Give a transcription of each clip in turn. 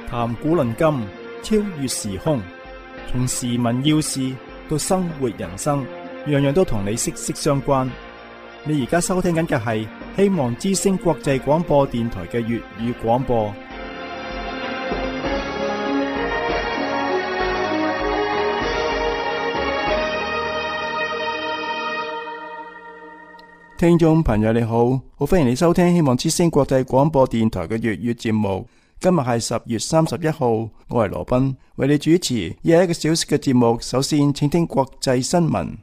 談古論今，超越時空，從時聞要事到生活人生，樣樣都同你息息相關。你而家收聽緊嘅係希望之聲國際廣播電台嘅粵語廣播。聽眾朋友你好，好歡迎你收聽希望之聲國際廣播電台嘅粵語節目。今日係10月31號，我係羅賓，為你主持1個小時嘅節目。首先請聽國際新聞。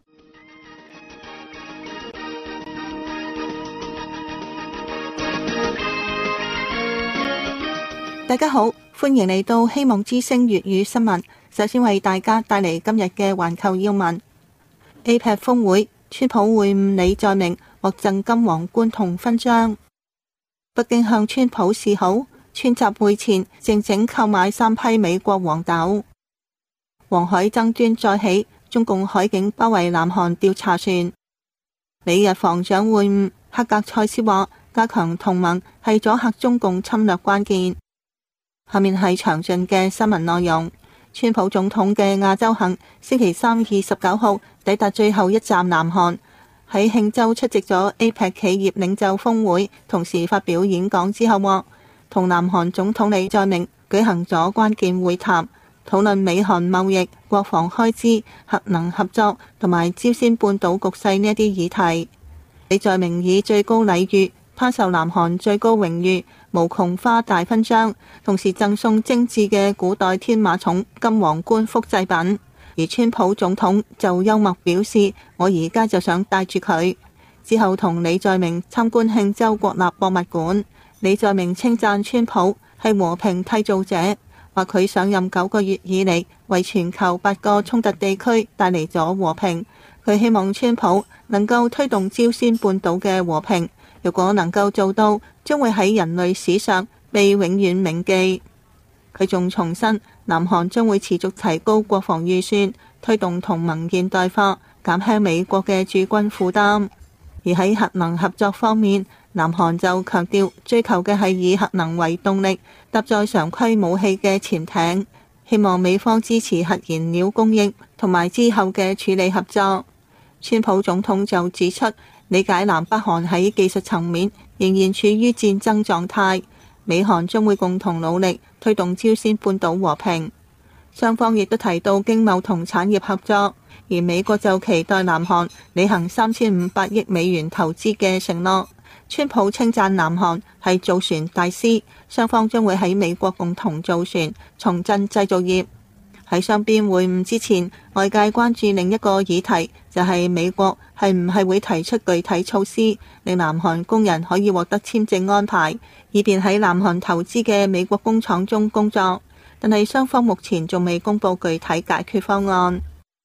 大家好，歡迎嚟到希望之聲粵語新聞。首先為大家帶嚟今日嘅環球要聞。APEC 峰會，川普會晤李在明，獲贈金皇冠同勳章。北京向川普示好，川習會前靜靜購買3批美國黃豆。黃海爭端再起，中共海警包圍南韓調查船。美日防長會晤，克格塞斯話加強同盟係阻嚇中共侵略關鍵。下面係詳盡嘅新聞內容。川普總統嘅亞洲行星期三29號抵達最後一站南韓，喺慶州出席咗 APEC 企業領袖峰會，同時發表演講之後話，同南韓總統李在明舉行咗關鍵會談，討論美韓貿易、國防開支、核能合作同埋朝鮮半島局勢呢一啲議題。李在明以最高禮遇頒授南韓最高榮譽無窮花大勳章，同時贈送精緻嘅古代天馬塚金皇冠複製品。而川普總統就幽默表示，我而家就想帶住佢。之後同李在明參觀慶州國立博物館。李在明稱讚川普係和平締造者，話佢上任9個月以嚟，為全球8個衝突地區帶嚟咗和平。佢希望川普能夠推動朝鮮半島嘅和平，如果能夠做到，將會喺人類史上被永遠銘記。佢仲重申，南韓將會持續提高國防預算，推動同盟現代化，減輕美國嘅駐軍負擔。而喺核能合作方面，南韓就強調追求嘅係以核能為動力，搭載常規武器嘅潛艇，希望美方支持核燃料供應同埋之後嘅處理合作。川普總統就指出，理解南北韓喺技術層面仍然處於戰爭狀態，美韓將會共同努力推動朝鮮半島和平。雙方亦都提到經貿同產業合作，而美國就期待南韓履行3500億美元投資嘅承諾。川普稱讚南韓係造船大師，雙方將會喺美國共同造船，重振製造業。喺雙邊會晤之前，外界關注另一個議題，就係美國係唔係會提出具體措施，令南韓工人可以獲得簽證安排，以便喺南韓投資嘅美國工廠中工作。但係雙方目前仲未公布具體解決方案。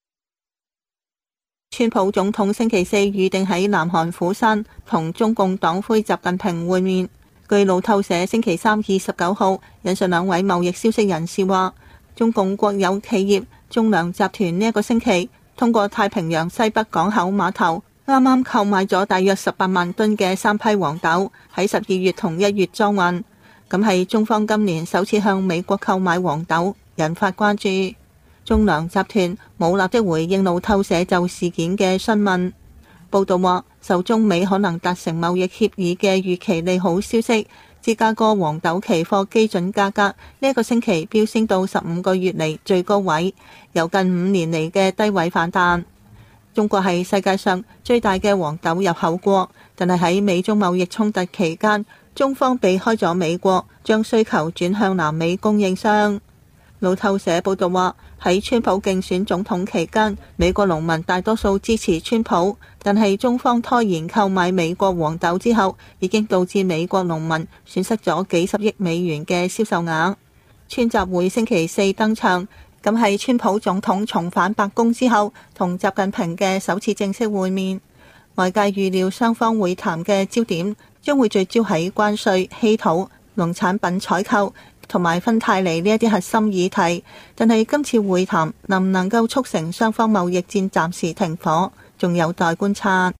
川普總統星期四預定喺南韓釜山同中共黨魁習近平會面。據路透社星期三29號引述2位貿易消息人士話，中共國有企業中糧集團呢一個星期通過太平洋西北港口碼頭啱啱購買咗大約18萬噸嘅3批黃豆，喺12月同1月裝運。咁係中方今年首次向美國購買黃豆，引發關注。中糧集團冇立即回應路透社就事件嘅詢問。報道話，受中美可能達成貿易協議嘅預期利好消息，芝加哥黃豆期貨基準價格呢個星期飆升到15個月嚟最高位，由近5年嚟嘅低位反彈。中國係世界上最大嘅黃豆入口國，但係喺美中貿易衝突期間，中方避開咗美國，將需求轉向南美供應商。路透社報道話，喺川普競選總統期間，美國農民大多數支持川普，但係中方拖延購買美國黃豆之後，已經導致美國農民損失咗幾十億美元嘅銷售額。川習會星期四登場，咁係川普總統重返白宮之後同習近平嘅首次正式會面。外界預料雙方會談嘅焦點將會聚焦喺關稅、稀土、農產品採購同埋芬太尼呢一啲核心議題，但係今次會談能唔能夠促成雙方貿易戰暫時停火，仲有待觀察。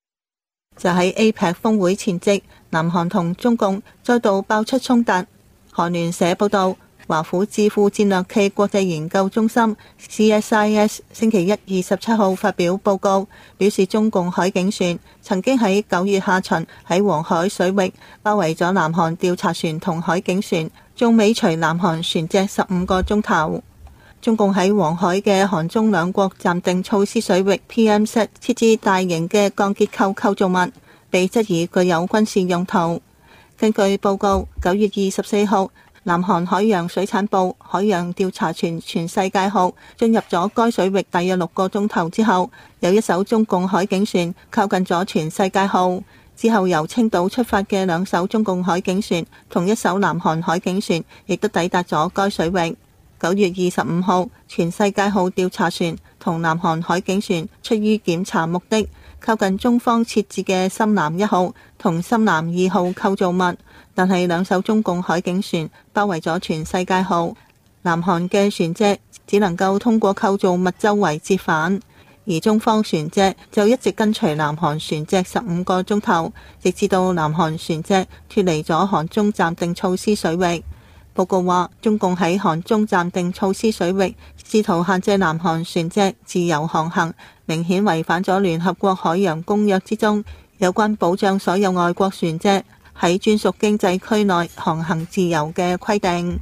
就喺 APEC 峰會前夕，南韓同中共再度爆出衝突。 韓聯社報導，華府智庫戰略暨國際研究中心 CSIS 星期一27號發表報告，表示中共海警船曾經喺9月下旬喺黃海水域包圍咗南韓調查船同海警船，仲尾隨南韓船隻15個鐘頭。中共喺黃海嘅韓中兩國暫定措施水域 PM7 設置大型嘅鋼結構構造物，被質疑具有軍事用途。根據報告，9月24號，南韓海洋水產部海洋調查船全世界號進入咗該水域大約6個鐘頭之後，有一艘中共海警船靠近咗全世界號。之後由青島出發嘅2艘中共海警船同1艘南韓海警船亦都抵達咗該水域。9月25號，全世界號調查船同南韓海警船出於檢查目的，靠近中方設置嘅深藍1號同深藍2號構造物，但係2艘中共海警船包圍咗全世界號，南韓嘅船隻只能夠通過構造物周圍折返，而中方船隻就一直跟隨南韓船隻15個鐘頭，直至到南韓船隻脫離咗韓中暫定措施水域。報告話，中共喺韓中暫定措施水域試圖限制南韓船隻自由航行，明顯違反咗聯合國海洋公約之中有關保障所有外國船隻喺專屬經濟區內航行自由嘅規定。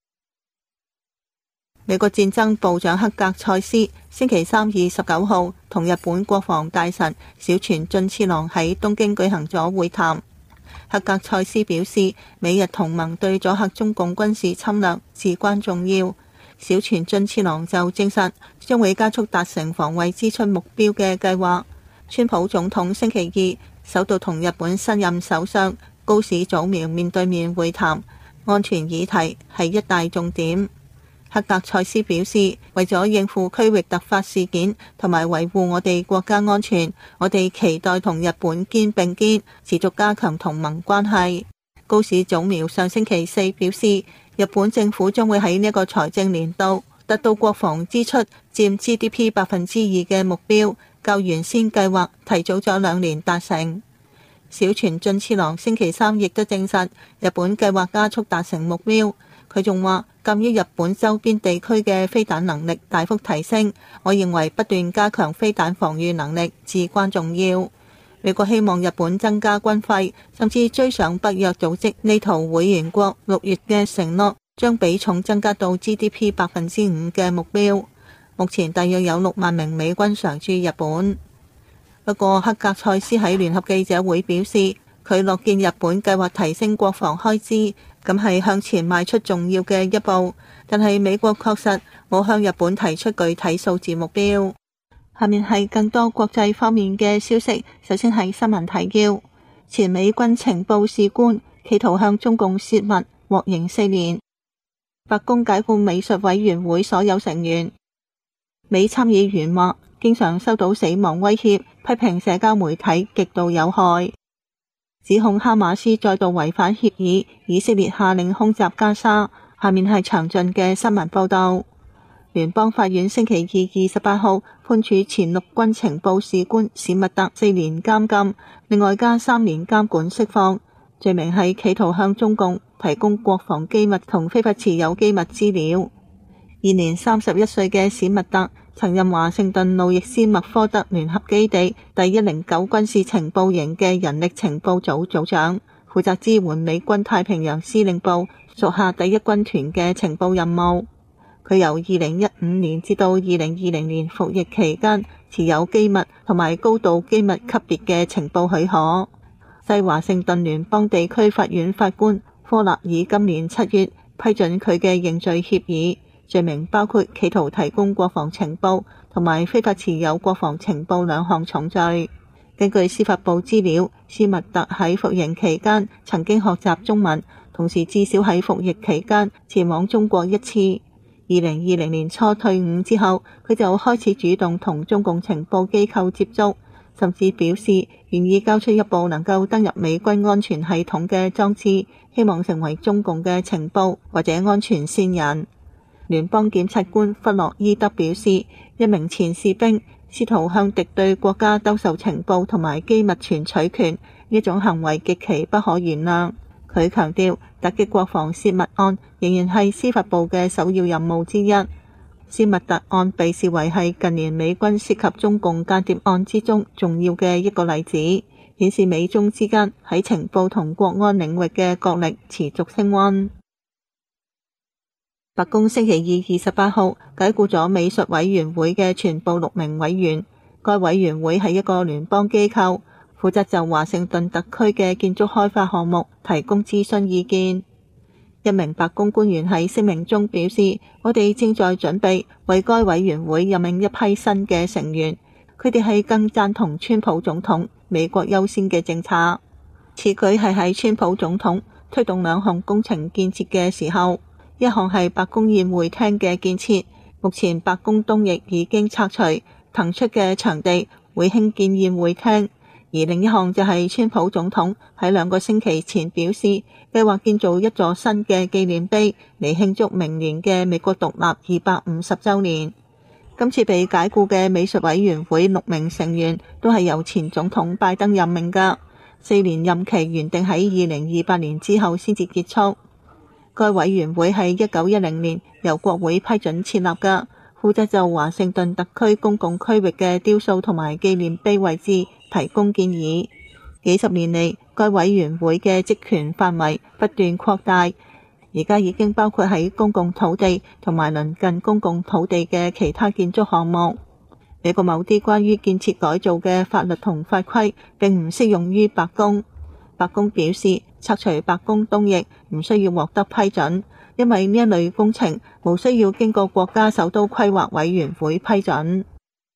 美國戰爭部長克格塞斯星期三29號同日本國防大臣小泉進次郎喺東京舉行咗會談。克格塞斯表示，美日同盟對阻嚇中共軍事侵略至關重要。小泉進次郎就證實將會加速達成防衛支出目標嘅計劃。川普總統星期二首度同日本新任首相高市早苗面對面會談，安全議題係一大重點。克格塞斯表示，為咗應付區域突發事件同埋維護我哋國家安全，我哋期待同日本肩並肩，持續加強同盟關係。高市早苗上星期四表示，日本政府將會喺呢個財政年度達到國防支出佔 GDP 2% 嘅目標，較原先計劃提早咗2年達成。小泉進次郎星期三亦都證實，日本計劃加速達成目標。佢仲話，鑑於日本周邊地區嘅飛彈能力大幅提升，我認為不斷加強飛彈防禦能力至關重要。美國希望日本增加軍費，甚至追上北約組織NATO會員國6月嘅承諾，將比重增加到 GDP 5% 嘅目標。目前大約有6萬名美軍常駐日本。不過克格塞斯喺聯合記者會表示，佢樂見日本計劃提升國防開支，咁係向前邁出重要嘅一步，但係美國確實冇向日本提出具體數字目標。下面係更多國際方面嘅消息，首先係新聞提要：前美軍情報士官企圖向中共泄密，獲刑4年；白宮解雇美術委員會所有成員；美參議員話經常收到死亡威脅，批評社交媒體極度有害；指控哈馬斯再度違反協議，以色列下令空襲加沙。下面係詳盡嘅新聞報道。聯邦法院星期二28號判處前陸軍情報士官史密特4年監禁，另外加3年監管釋放，罪名係企圖向中共提供國防機密同非法持有機密資料。現年31歲嘅史密特曾任華盛頓路易斯麥科德聯合基地第109軍事情報營嘅人力情報組組長，負責支援美軍太平洋司令部屬下第1軍團嘅情報任務。佢由2015年至到2020年服役期間持有機密同埋高度機密級別嘅情報許可。西華盛頓聯邦地區法院法官科納爾今年7月批准佢嘅認罪協議，罪名包括企圖提供國防情報同埋非法持有國防情報2項重罪。根據司法部資料，斯密特喺服刑期間曾經學習中文，同時至少喺服役期間前往中國1次。2020年初退伍之後，佢就開始主動同中共情報機構接觸，甚至表示願意交出一部能夠登入美軍安全系統嘅裝置，希望成為中共嘅情報或者安全線人。聯邦檢察官弗洛伊德表示，一名前士兵試圖向敵對國家兜售情報同埋機密存取權，呢種行為極其不可原諒。 佢強調，突擊國防泄密案仍然係司法部嘅首要任務之一。施密特案被視為係近年美軍涉及中共間諜案之中重要嘅一個例子，顯示美中之間喺情報同國安領域嘅角力持續升溫。白宮星期二28號解僱咗美術委員會嘅全部6名委員。該委員會係一個聯邦機構，負責就華盛頓特區嘅建築開發項目提供諮詢意見。一名白宮官員喺聲明中表示，我哋正在準備為該委員會任命一批新嘅成員，佢哋係更贊同川普總統美國優先嘅政策。此舉係喺川普總統推動2項工程建設嘅時候，一項係白宮宴會廳嘅建設，目前白宮東翼已經拆除，騰出嘅場地會興建宴會廳。而另一項就係川普總統喺2個星期前表示，計劃建造一座新嘅紀念碑嚟慶祝明年嘅美國獨立250週年。今次被解僱嘅美術委員會6名成員都係由前總統拜登任命㗎，4年任期原定喺2028年之後先至結束。該委員會喺1910年由國會批准設立㗎，負責就華盛頓特區公共區域嘅雕塑同埋紀念碑位置提供建議。幾十年嚟，該委員會嘅職權範圍不斷擴大，而家已經包括喺公共土地同埋鄰近公共土地嘅其他建築項目。美國某啲關於建設改造嘅法律同法規並唔適用於白宮。白宮表示，拆除白宮東翼唔需要獲得批准，因為呢一類工程無需要經過國家首都規劃委員會批准。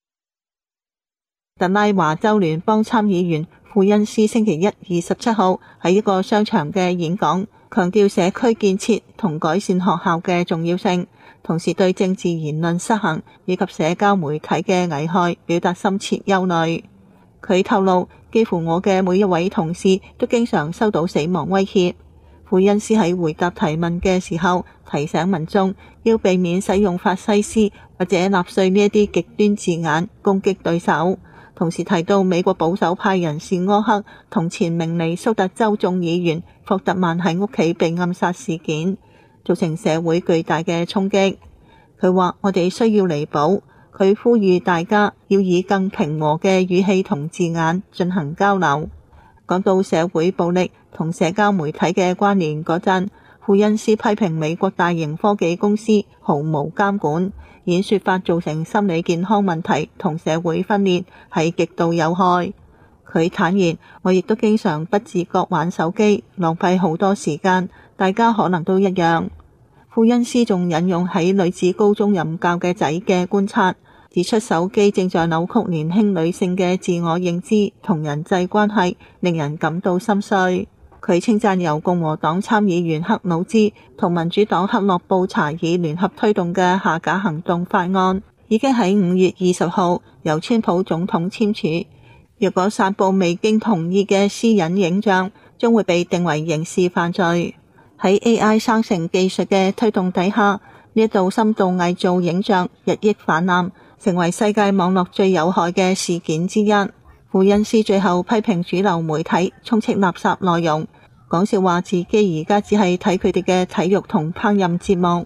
特拉華州聯邦參議員庫恩斯星期一27號喺一個商場嘅演講，強調社區建設同改善學校嘅重要性，同時對政治言論失衡以及社交媒體嘅危害表達深切憂慮。佢透露，幾乎我嘅每一位同事都經常收到死亡威脅。庫恩斯喺回答提問嘅時候提醒民眾要避免使用法西斯或者納粹呢一啲極端字眼攻擊對手，同時提到美國保守派人士柯克同前明尼蘇達州眾議員霍特曼喺屋企被暗殺事件，造成社會巨大嘅衝擊。佢話我哋需要彌補，佢呼籲大家要以更平和嘅語氣同字眼進行交流。講到社會暴力同社交媒體嘅關聯嗰陣，庫恩斯批評美國大型科技公司毫無監管，演說法造成心理健康問題同社會分裂，係極度有害。佢坦言，我亦都經常不自覺玩手機，浪費好多時間，大家可能都一樣。庫恩斯仲引用喺女子高中任教嘅仔嘅觀察，指出手機正在扭曲年輕女性嘅自我認知同人際關係，令人感到心碎。佢稱讚由共和黨參議員克魯茲同民主黨克洛布查爾聯合推動嘅下架行動法案，已經喺5月20號由川普總統簽署。若果散布未經同意嘅私隱影像，將會被定為刑事犯罪。喺 AI 生成技術嘅推動底下，呢一度深度偽造影像日益氾濫，成為世界網絡最有害嘅事件之一。庫恩斯最後批評主流媒體充斥垃圾內容，講笑話自己而家只係睇佢哋嘅體育同烹飪節目。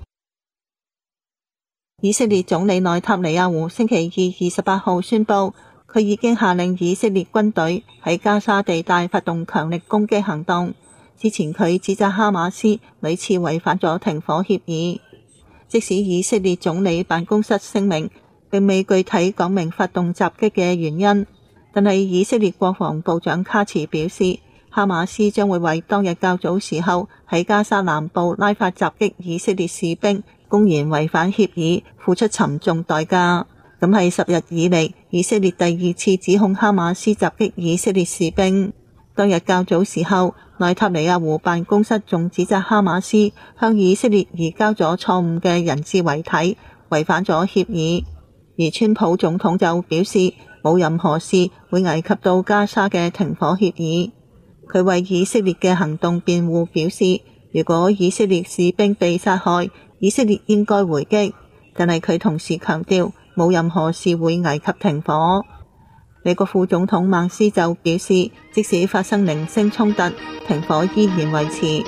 以色列總理內塔尼亞胡星期二28號宣布，佢已經下令以色列軍隊喺加沙地帶發動強力攻擊行動。之前佢指責哈馬斯屢次違反咗停火協議。即使以色列總理辦公室聲明並未具體講明發動襲擊嘅原因，但係以色列國防部長卡茨表示，哈馬斯將會為當日較早時候喺加沙南部拉法襲擊以色列士兵公然違反協議付出沉重代價。咁係10日以嚟以色列第2次指控哈馬斯襲擊以色列士兵。當日較早時候，內塔尼亞胡辦公室仲指責哈馬斯向以色列移交咗錯誤嘅人質遺體，違反咗協議。而川普總統就表示冇任何事會危及到加沙嘅停火協議。佢為以色列嘅行動辯護，表示如果以色列士兵被殺害，以色列應該回擊，但係佢同時強調冇任何事會危及停火。 美國副總統孟斯就表示，即使發生零星衝突，停火依然維持。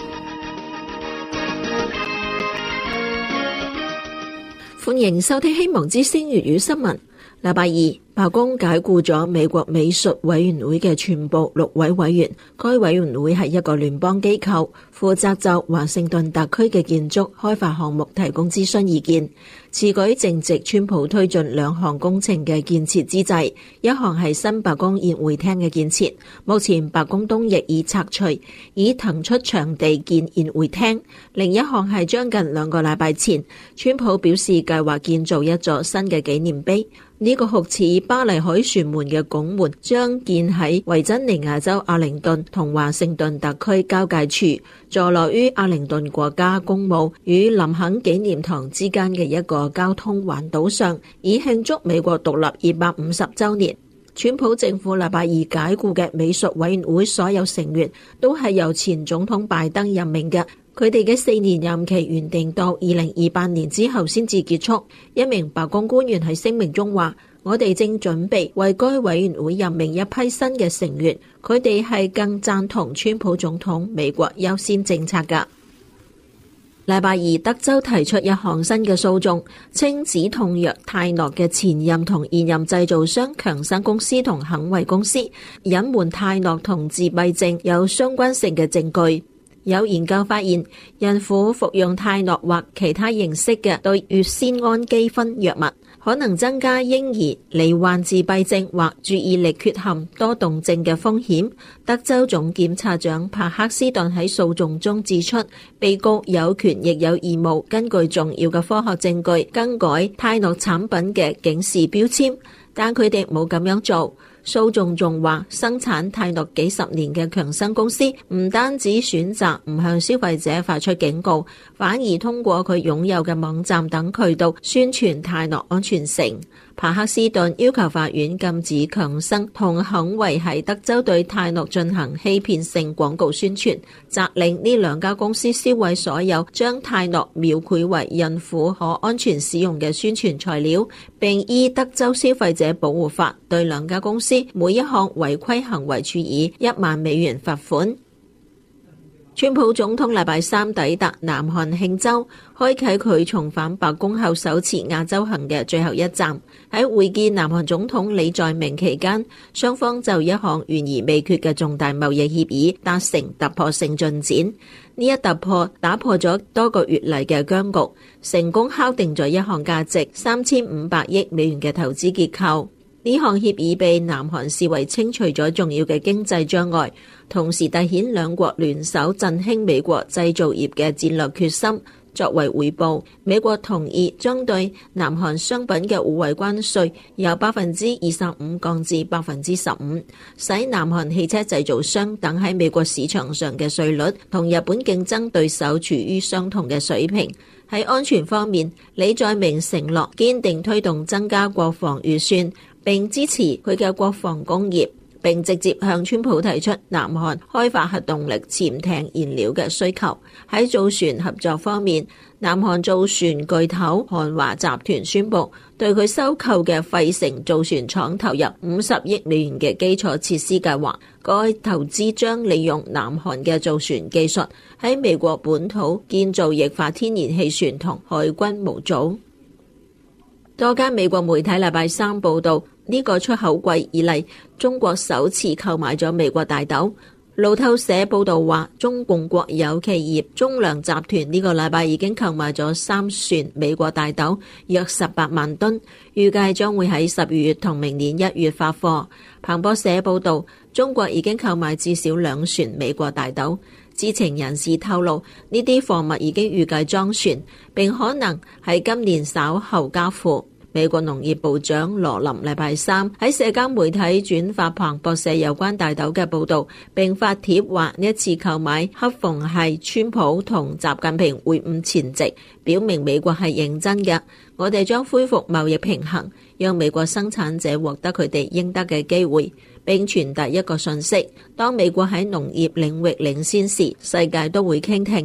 歡迎收聽希望之聲粵語新聞。禮拜二，白宮解僱咗美國美術委員會嘅全部6位委員。該委員會係一個聯邦機構，負責就華盛頓特區嘅建築開發項目提供諮詢意見。此舉正值川普推進2項工程嘅建設之際，一項係新白宮宴會廳嘅建設，目前白宮東翼已拆除，已騰出場地建宴會廳。另一項係將近2個禮拜前，川普表示計劃建造一座新嘅紀念碑。呢個酷似巴黎凱旋門嘅拱門將建喺維珍尼亞州阿靈頓同華盛頓特區交界處，坐落於阿靈頓國家公墓與林肯紀念堂之間嘅一個交通環島上，以慶祝美國獨立250週年。川普政府禮拜二解僱嘅美術委員會所有成員都係由前總統拜登任命嘅。佢哋嘅4年任期原定到2028年之後先至結束。一名白宮官員喺聲明中話：我哋正準備為該委員會任命一批新嘅成員，佢哋係更贊同川普總統美國優先政策㗎。禮拜二，德州提出一項新嘅訴訟，稱止痛藥泰諾嘅前任同現任製造商強生公司同肯惠公司隱瞞泰諾同自閉症有相關性嘅證據。有研究發現，孕婦服用泰諾或其他形式嘅對乙酰氨基酚藥物，可能增加嬰兒罹患自閉症或注意力缺陷多動症嘅風險。德州總檢察長帕克斯頓喺訴訟中指出，被告有權亦有義務根據重要嘅科學證據更改泰諾產品嘅警示標籤，但佢哋冇咁樣做。訴訟仲話，生產泰諾幾十年嘅強生公司唔單止選擇唔向消費者發出警告，反而通過佢擁有嘅網站等渠道宣傳泰諾安全性。帕克斯頓要求法院禁止強生同肯惠喺德州對泰諾進行欺騙性廣告宣傳，責令呢2家公司銷毀所有將泰諾描繪為孕婦可安全使用嘅宣傳材料，並依德州消費者保護法對2家公司每一項違規行為處以1萬美元罰款。川普總統禮拜三抵達南韓慶州，開啟佢重返白宮後首次亞洲行嘅最後一站。喺會見南韓總統李在明期間，雙方就一項懸而未決嘅重大貿易協議達成突破性進展。呢一突破打破咗多個月嚟嘅僵局，成功敲定咗一項價值3500億美元嘅投資結構。呢項協議被南韓視為清除咗重要嘅經濟障礙，同時凸顯兩國聯手振興美國製造業嘅戰略決心。作為回報，美國同意將對南韓商品嘅互惠關稅由25%降至15%，使南韓汽車製造商等喺美國市場上嘅稅率同日本競爭對手處於相同嘅水平。喺安全方面，李在明承諾堅定推動增加國防預算，並支持佢嘅國防工業，並直接向川普提出南韓開發核動力潛艇燃料嘅需求。喺造船合作方面，南韓造船巨頭韓華集團宣布對佢收購嘅費城造船廠投入50億美元嘅基礎設施計劃。該投資將利用南韓嘅造船技術，喺美國本土建造液化天然氣船同海軍模組。多間美國媒體禮拜三報道，呢個出口季以嚟，中國首次購買咗美國大豆。路透社報道話，中共國有企業中糧集團呢個禮拜已經購買咗3船美國大豆，約18萬噸，預計將會喺12月同明年1月發貨。彭博社報道，中國已經購買至少2船美國大豆。知情人士透露，呢啲貨物已經預計裝船，並可能喺今年稍後交付。美國農業部長羅林禮拜三喺社交媒體轉發彭博社有關大豆嘅報導，並發帖話呢一次購買恰逢係川普同習近平會晤前夕，表明美國係認真嘅。我哋將恢復貿易平衡，讓美國生產者獲得佢哋應得嘅機會，並傳達一個訊息：當美國喺農業領域領先時，世界都會傾聽。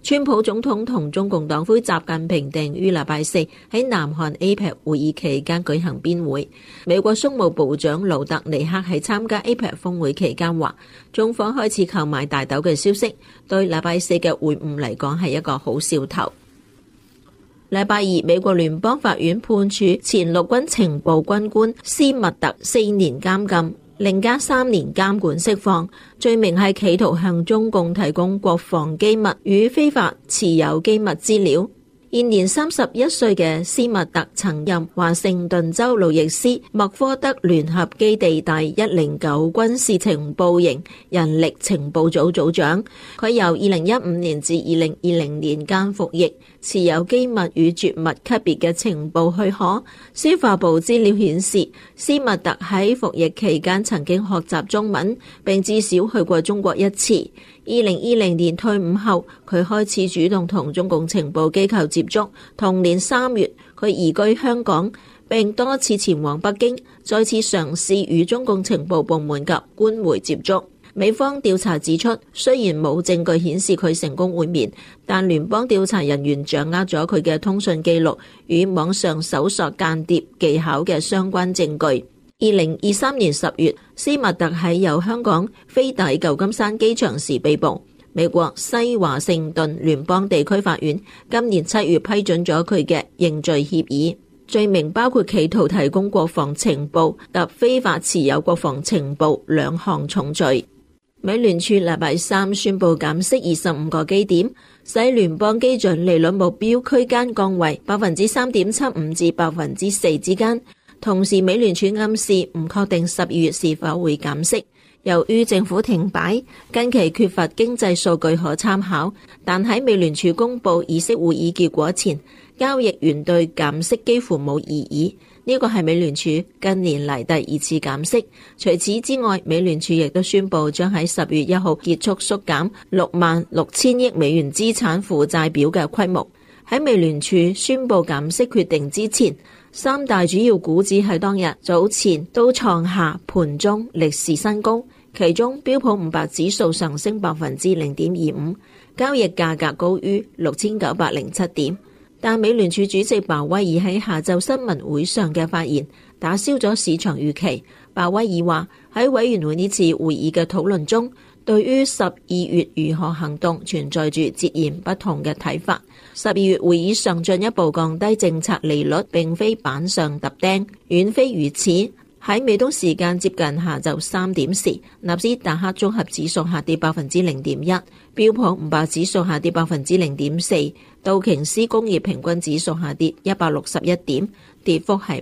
川普總統同中共黨魁習近平定於禮拜四喺南韓 APEC 會議期間舉行邊會。美國商務部長盧特尼克喺參加 APEC 峰會期間話，中方開始購買大豆嘅消息，對禮拜四嘅會晤嚟講係一個好兆頭。禮拜二，美國聯邦法院判處前陸軍情報軍官斯密特4年監禁，另加3年監管釋放，罪名係企圖向中共提供國防機密與非法持有機密資料。現年31歲嘅斯密特曾任華盛頓州路易斯麥科德聯合基地第109軍事情報營人力情報組組長。佢由2015年至2020年間服役，持有機密與絕密級別嘅情報許可。司法部資料顯示，斯密特喺服役期間曾經學習中文，並至少去過中國1次。2020年退伍後，佢開始主動同中共情報機構接觸。同年3月，佢移居香港，並多次前往北京，再次嘗試與中共情報部門及官媒接觸。美方調查指出，雖然冇證據顯示佢成功會面，但聯邦調查人員掌握咗佢嘅通訊記錄與網上搜索間諜技巧嘅相關證據。2023年10月，斯密特喺由香港飛抵舊金山機場時被捕。美國西華盛頓聯邦地區法院今年7月批准咗佢嘅認罪協議，罪名包括企圖提供國防情報及非法持有國防情報2項重罪。美聯儲禮拜三宣布減息25個基點，使聯邦基準利率目標區間降為 3.75% 至 4% 之間。同時，美聯儲暗示唔確定12月是否會減息。由於政府停擺，近期缺乏經濟數據可參考，但喺美聯儲公佈議息會議結果前，交易員對減息幾乎冇異議。呢個係美聯儲近年嚟第2次減息。除此之外，美聯儲亦都宣布將喺10月1號結束縮減66,000億美元資產負債表嘅規模。喺美聯儲宣布減息決定之前，3大主要股指喺當日早前都創下盤中歷史新高，其中標普500指數上升 0.25%， 交易價格高於6907點。但美聯儲主席鮑威爾喺下晝新聞會上嘅發言打消咗市場預期。鮑威爾話喺委員會呢次會議嘅討論中，對於12月如何行動存在住截然不同嘅睇法。12月會議上進一步降低政策利率並非板上揼釘，遠非如此。喺美東時間接近下晝3點時，納斯達克綜合指數下跌 0.1%， 標普500指數下跌 0.4%， 道瓊斯工業平均指數下跌161點，跌幅係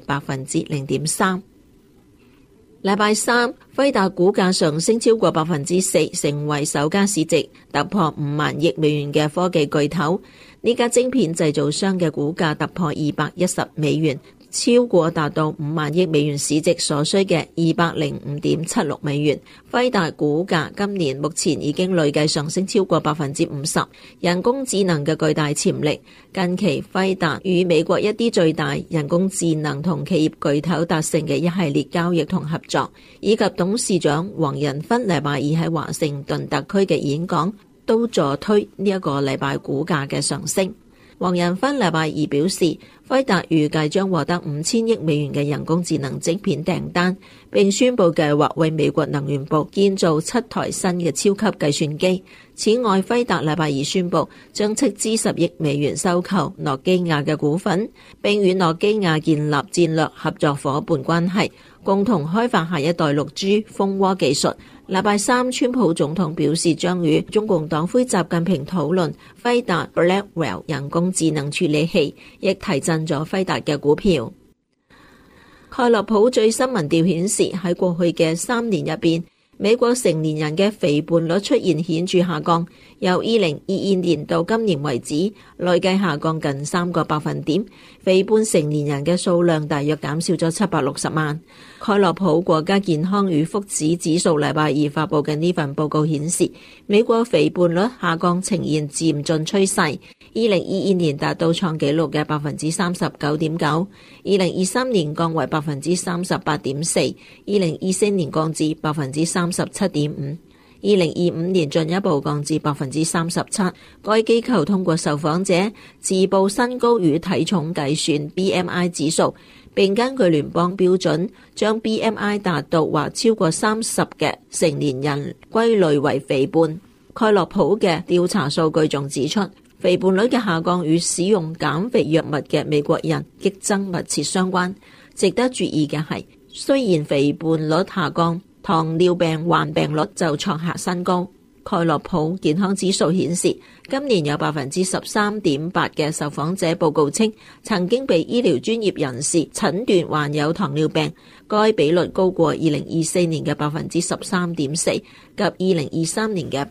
0.3%。禮拜三，輝達股價上升超過 4%， 成為首家市值突破5萬億美元嘅科技巨頭。呢家晶片製造商嘅股價突破210美元，超過達到5萬億美元市值所需嘅 205.76 美元。輝達股價今年目前已經累計上升超過 50%。人工智能嘅巨大潛力，近期輝達與美國一啲最大人工智能同企業巨頭達成嘅一系列交易同合作，以及董事長黃仁勳禮拜二喺華盛頓特區嘅演講，都助推呢一個禮拜股價嘅上升。黃仁勳禮拜二表示，輝達預計將獲得5000億美元嘅人工智能晶片訂單，並宣布計劃為美國能源部建造7台新嘅超級計算機。此外，輝達禮拜二宣布將斥資10億美元收購諾基亞嘅股份，並與諾基亞建立戰略合作夥伴關係，共同開發下一代6G 蜂窩技術。禮拜三，川普總統表示將與中共黨魁習近平討論輝達 Blackwell 人工智能處理器，亦提振咗輝達嘅股票。蓋洛普最新民調顯示，喺過去嘅3年入邊，美國成年人嘅肥胖率出現顯著下降，由2022年到今年為止，累計下降近3個百分點。肥胖成年人嘅數量大約減少咗760萬。蓋洛普國家健康與福祉指數禮拜二發布嘅呢份報告顯示，美國肥胖率下降呈現漸進趨勢。2022年達到創紀錄嘅 39.9%， 2023年降為 38.4%， 2024年降至 37.5%。 2025年進一步降至 37%。該機構通過受訪者自報身高與體重計算 BMI 指數，並根據聯邦標準將 BMI 達到或超過30嘅成年人歸類為肥胖。蓋洛普嘅調查數據仲指出，肥胖率嘅下降與使用減肥藥物嘅美國人激增密切相關。值得注意嘅係，雖然肥胖率下降，糖尿病患病率就創下新高。蓋洛普健康指數顯示，今年有 13.8% 嘅受訪者報告稱曾經被醫療專業人士診斷患有糖尿病，該比率高過2024年嘅 13.4% 及2023年嘅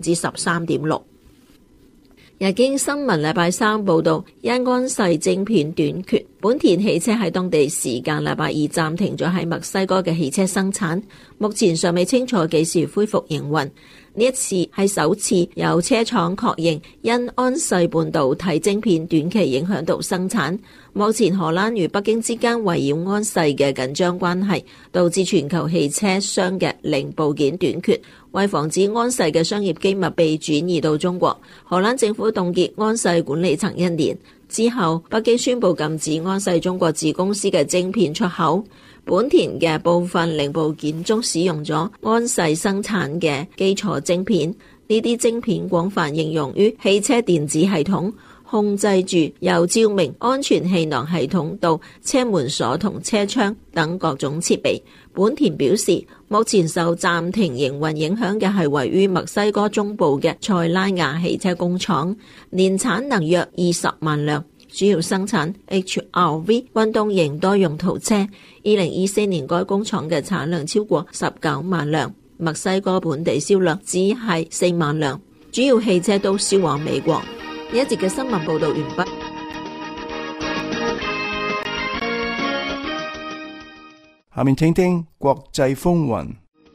13.6%。日經新聞禮拜三報道，因安世晶片短缺，本田汽車喺當地時間禮拜二暫停咗喺墨西哥嘅汽車生產，目前尚未清楚幾時恢復營運。呢一次係首次有車廠確認因安世半導體晶片短期影響到生產。目前荷蘭與北京之間圍繞安世嘅緊張關係，導致全球汽車商嘅零部件短缺。為防止安世嘅商業機密被轉移到中國，荷蘭政府凍結安世管理層1年。之後，北京宣布禁止安世中國子公司嘅晶片出口。本田嘅部分零部件中使用咗安世生產嘅基礎晶片，呢啲晶片廣泛應用於汽車電子系統，控制住由照明、安全氣囊系統到車門鎖同車窗等各種設備。本田表示，目前受暫停營運影響嘅係位於墨西哥中部嘅塞拉亞汽車工廠，年產能約20萬輛。主要生產 HRV 運動型多用途車。2024年該工廠嘅產量超過19萬輛，墨西哥本地銷量只係4萬輛，主要汽車都銷往美國。呢一節嘅新聞報道完畢。 下面聽聽國際風雲。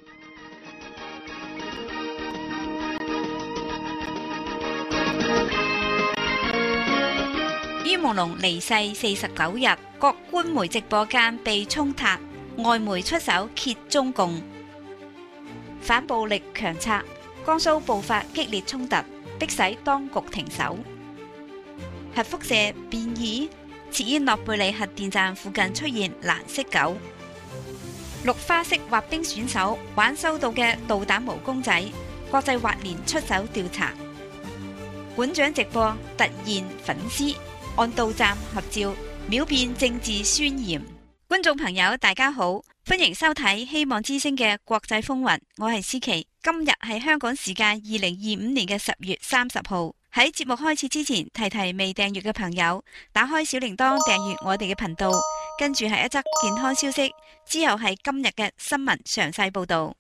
於朦朧離世49日，各官媒直播間被衝塌，外媒出手揭中共反暴力強策。江蘇爆發激烈衝突，迫使當局停手。核輻射變異，切爾諾貝利核電站附近出現藍色狗。綠花式滑冰選手玩收到嘅導彈毛公仔，國際滑聯出手調查。館長直播突現粉絲按到站合照，秒變政治宣言。觀眾朋友大家好，歡迎收睇希望之聲嘅國際風雲，我係思琪。今日係香港時間2025年嘅10月30號。喺節目開始之前，提提未訂閱嘅朋友，打開小鈴鐺訂閱我哋嘅頻道，跟住係一則健康消息，之後係今日嘅新聞詳細報道。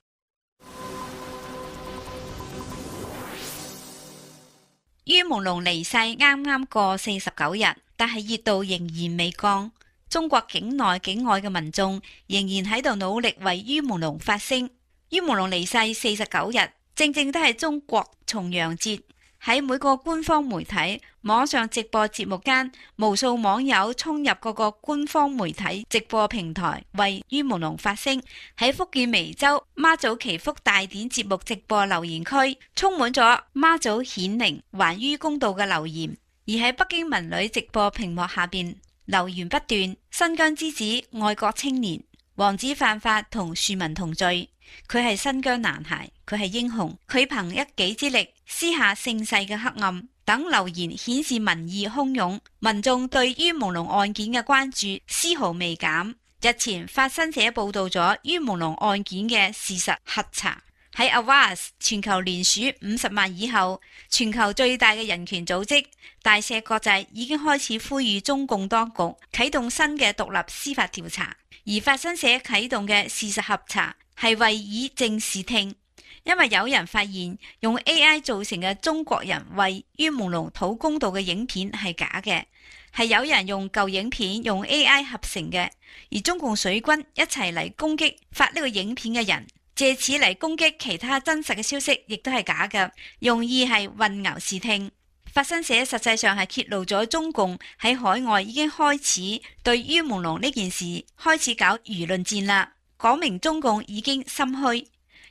於朦朧離世啱啱過49日，但係熱度仍然未降。中國境內境外嘅民眾仍然喺度努力為於朦朧發聲。於朦朧離世49日，正正都係中國重陽節。喺每個官方媒體網上直播節目間，無數網友衝入各個官方媒體直播平台為於朦朧發聲。喺福建湄洲媽祖祈福大典節目直播留言區，充滿咗媽祖顯靈還於公道嘅留言。而喺北京文旅直播屏幕下邊，留言不斷。新疆之子愛國青年，王子犯法同庶民同罪，佢係新疆男孩，佢係英雄，佢憑一己之力撕下盛世嘅黑暗。等留言顯示民意洶湧，民眾對於朦朧案件嘅關注絲毫未減。日前法新社報道咗於朦朧案件嘅事實核查。喺 Avast 全球連署50萬以後，全球最大嘅人權組織大赦國際已經開始呼籲中共當局啟動新嘅獨立司法調查。而法新社啟動嘅事實核查係為以正視聽，因為有人發現用 AI 造成嘅中國人為於朦朧討公道嘅影片係假嘅，係有人用舊影片用 AI 合成嘅，而中共水軍一齊嚟攻擊發呢個影片嘅人，借此嚟攻擊其他真實嘅消息，亦都係假嘅，用意係混淆視聽。法新社實際上係揭露咗中共喺海外已經開始對於朦朧呢件事開始搞輿論戰啦，講明中共已經心虛。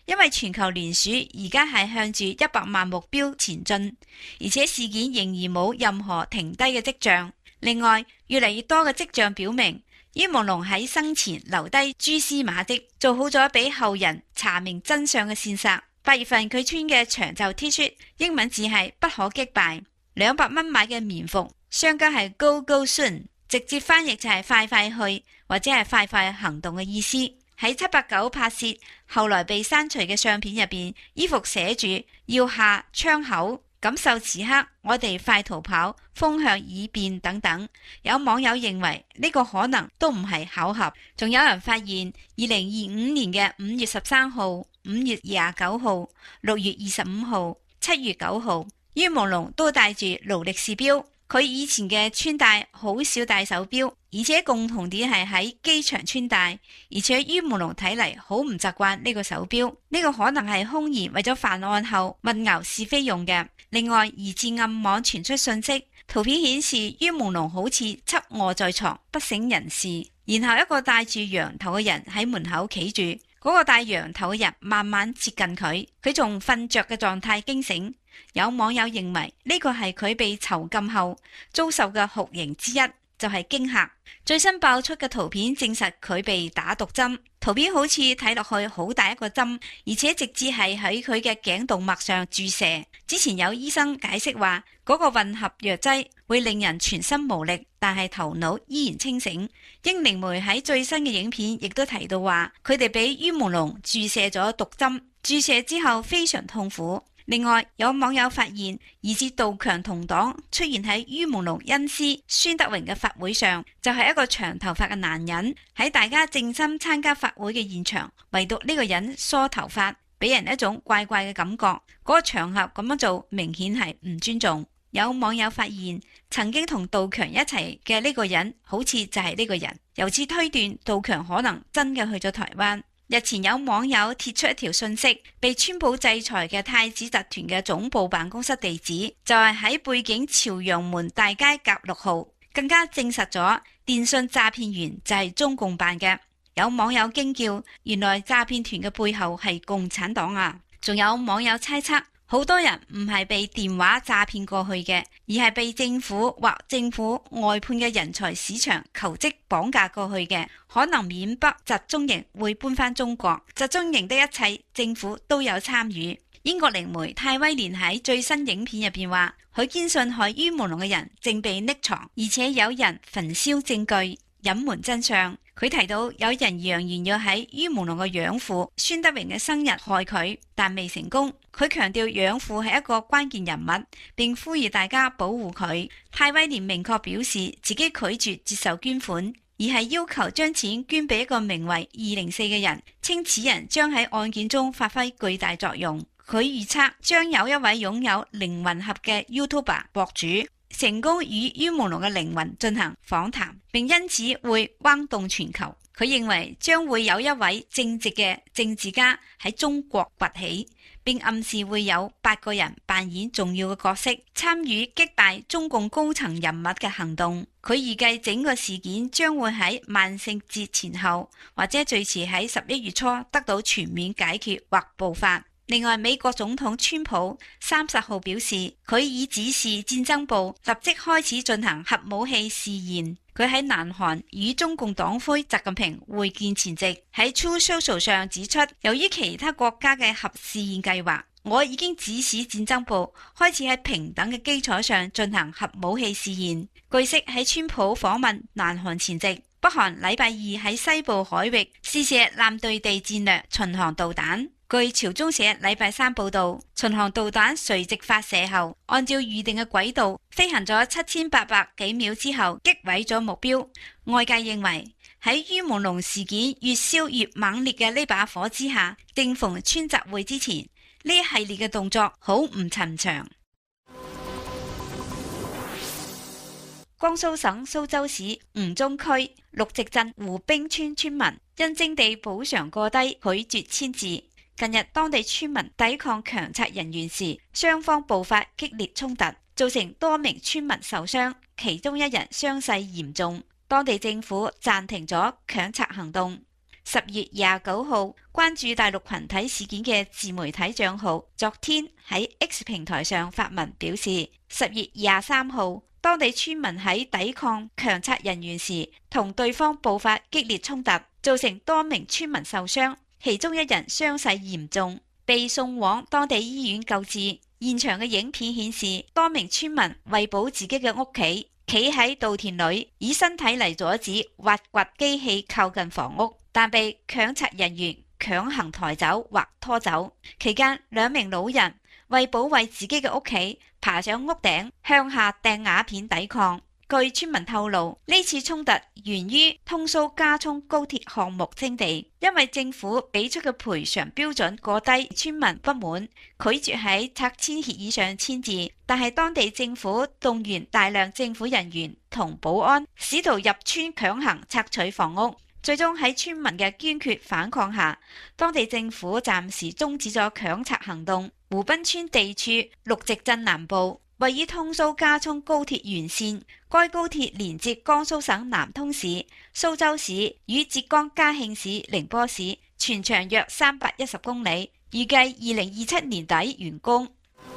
因為全球聯署而家係向住100萬目標前進，而且事件仍然冇任何停低嘅跡象。另外，越嚟越多嘅跡象表明，於朦朧喺生前留低蛛絲馬跡，做好咗俾後人查明真相嘅線索。8月份佢穿嘅長袖 T 恤，英文字係不可擊敗。200蚊買嘅棉服，商家係 Go Go Soon， 直接翻譯就係快快去或者係快快行動嘅意思。喺789拍攝後來被刪除嘅相片入邊，衣服寫住要下窗口，感受此刻，我哋快逃跑，風向已變等等。有網友認為呢個可能都唔係巧合。仲有人發現2025年嘅5月13號、5月29號、6月25號、7月9號，於朦朧都戴住勞力士錶。佢以前嘅穿戴好少戴手錶，而且共同點係喺機場穿戴，而且於朦朧睇嚟好唔習慣呢個手錶。呢個可能係兇嫌為咗犯案後混淆是非用嘅。另外，疑似暗網傳出信息，圖片顯示於朦朧好似側臥在床不省人事，然後一個戴住羊頭嘅人喺門口企住，嗰個戴羊頭嘅人慢慢接近佢，佢從瞓着嘅狀態驚醒。有網友認為呢個係佢被囚禁後遭受嘅酷刑之一，就係驚嚇。最新爆出嘅圖片證實佢被打毒針，圖片好似睇落去好大一個針，而且直至係喺佢嘅頸動脈上注射。之前有醫生解釋話，嗰個混合藥劑會令人全身無力，但係頭腦依然清醒。英靈媒喺最新嘅影片亦都提到話，佢哋俾於朦朧注射咗毒針，注射之後非常痛苦。另外，有網友發現疑似杜強同黨出現喺於朦朧恩師孫德榮嘅法會上，就係一個長頭髮嘅男人。喺大家正心參加法會嘅現場，唯獨呢個人梳頭髮，俾人一種怪怪嘅感覺。嗰個場合咁樣做明顯係唔尊重。有網友發現曾經同杜強一齊嘅呢個人好似就係呢個人，由此推斷杜強可能真嘅去咗台灣。日前有網友貼出一條信息，被川普制裁嘅太子集團嘅總部辦公室地址就係喺背景朝陽門大街甲6號，更加證實咗電信詐騙員就係中共辦嘅。有網友驚叫，原來詐騙團嘅背後係共產黨啊！仲有網友猜測，好多人唔係被電話詐騙過去嘅，而係被政府或政府外判嘅人才市場求職綁架過去嘅，可能緬北集中營會搬返中國。集中營的一切，政府都有參與。英國靈媒泰威廉喺最新影片入邊話，佢堅信害於朦朧嘅人正被匿藏，而且有人焚燒證據，隱瞞真相。佢提到有人揚言要喺於朦朧嘅養父孫德榮嘅生日害佢，但未成功。佢強調養父係一個關鍵人物，並呼籲大家保護佢。泰威廉明確表示自己拒絕接受捐款，而係要求將錢捐俾一個名為204嘅人，稱此人將喺案件中發揮巨大作用。佢預測將有一位擁有靈魂盒嘅 YouTuber 博主成功與於朦朧嘅靈魂進行訪談，並因此會轟動全球。佢認為將會有一位正直嘅政治家喺中國崛起，並暗示會有8個人扮演重要嘅角色，參與擊敗中共高層人物嘅行動。佢預計整個事件將會喺萬聖節前後，或者最遲喺11月初得到全面解決或爆發。另外，美國總統川普30號表示，佢已指示戰爭部立即開始進行核武器試驗。佢喺南韓與中共黨魁習近平會見前夕，喺 True Social 上指出，由於其他國家嘅核試驗計劃，我已經指使戰爭部開始喺平等嘅基礎上進行核武器試驗。據悉，喺川普訪問南韓前夕，北韓禮拜二喺西部海域試射艦對地戰略巡航導彈。據朝中社禮拜三報道，巡航導彈垂直發射後，按照預定嘅軌道飛行咗7800幾秒之後擊毀咗目標。外界認為喺於朦朧事件越燒越猛烈嘅呢把火之下，正逢川習會之前，呢一系列嘅動作好唔尋常。江蘇省蘇州市吳中區陸直鎮湖濱村村民因徵地補償過低拒絕簽字。近日，當地村民抵抗強拆人員時，雙方爆發激烈衝突，造成多名村民受傷，其中一人傷勢嚴重。當地政府暫停咗強拆行動。 10月29號，關注大陸群體事件嘅自媒體賬號昨天喺 X 平台上發文表示，10月23號，當地村民喺抵抗強拆人員時，同對方爆發激烈衝突，造成多名村民受傷，其中一人傷勢嚴重，被送往當地醫院救治。現場嘅影片顯示，多名村民為保自己嘅屋企，企喺稻田裏，以身體嚟阻止挖掘機器靠近房屋，但被強拆人員強行抬走或拖走。期間，兩名老人為保衛自己嘅屋企，爬上屋頂向下掟瓦片抵抗。據村民透露，呢次衝突源於通蘇加涌高鐵項目徵地，因為政府俾出嘅賠償標準過低，村民不滿，拒絕喺拆遷協議上簽字。但係當地政府動員大量政府人員同保安，試圖入村強行拆取房屋。最終喺村民嘅堅決反抗下，當地政府暫時終止咗強拆行動。湖濱村地處陸直鎮南部，位於通蘇加涌高鐵沿線，該高鐵連接江蘇省南通市、蘇州市與浙江嘉興市、寧波市，全長約310公里，預計2027年底完工。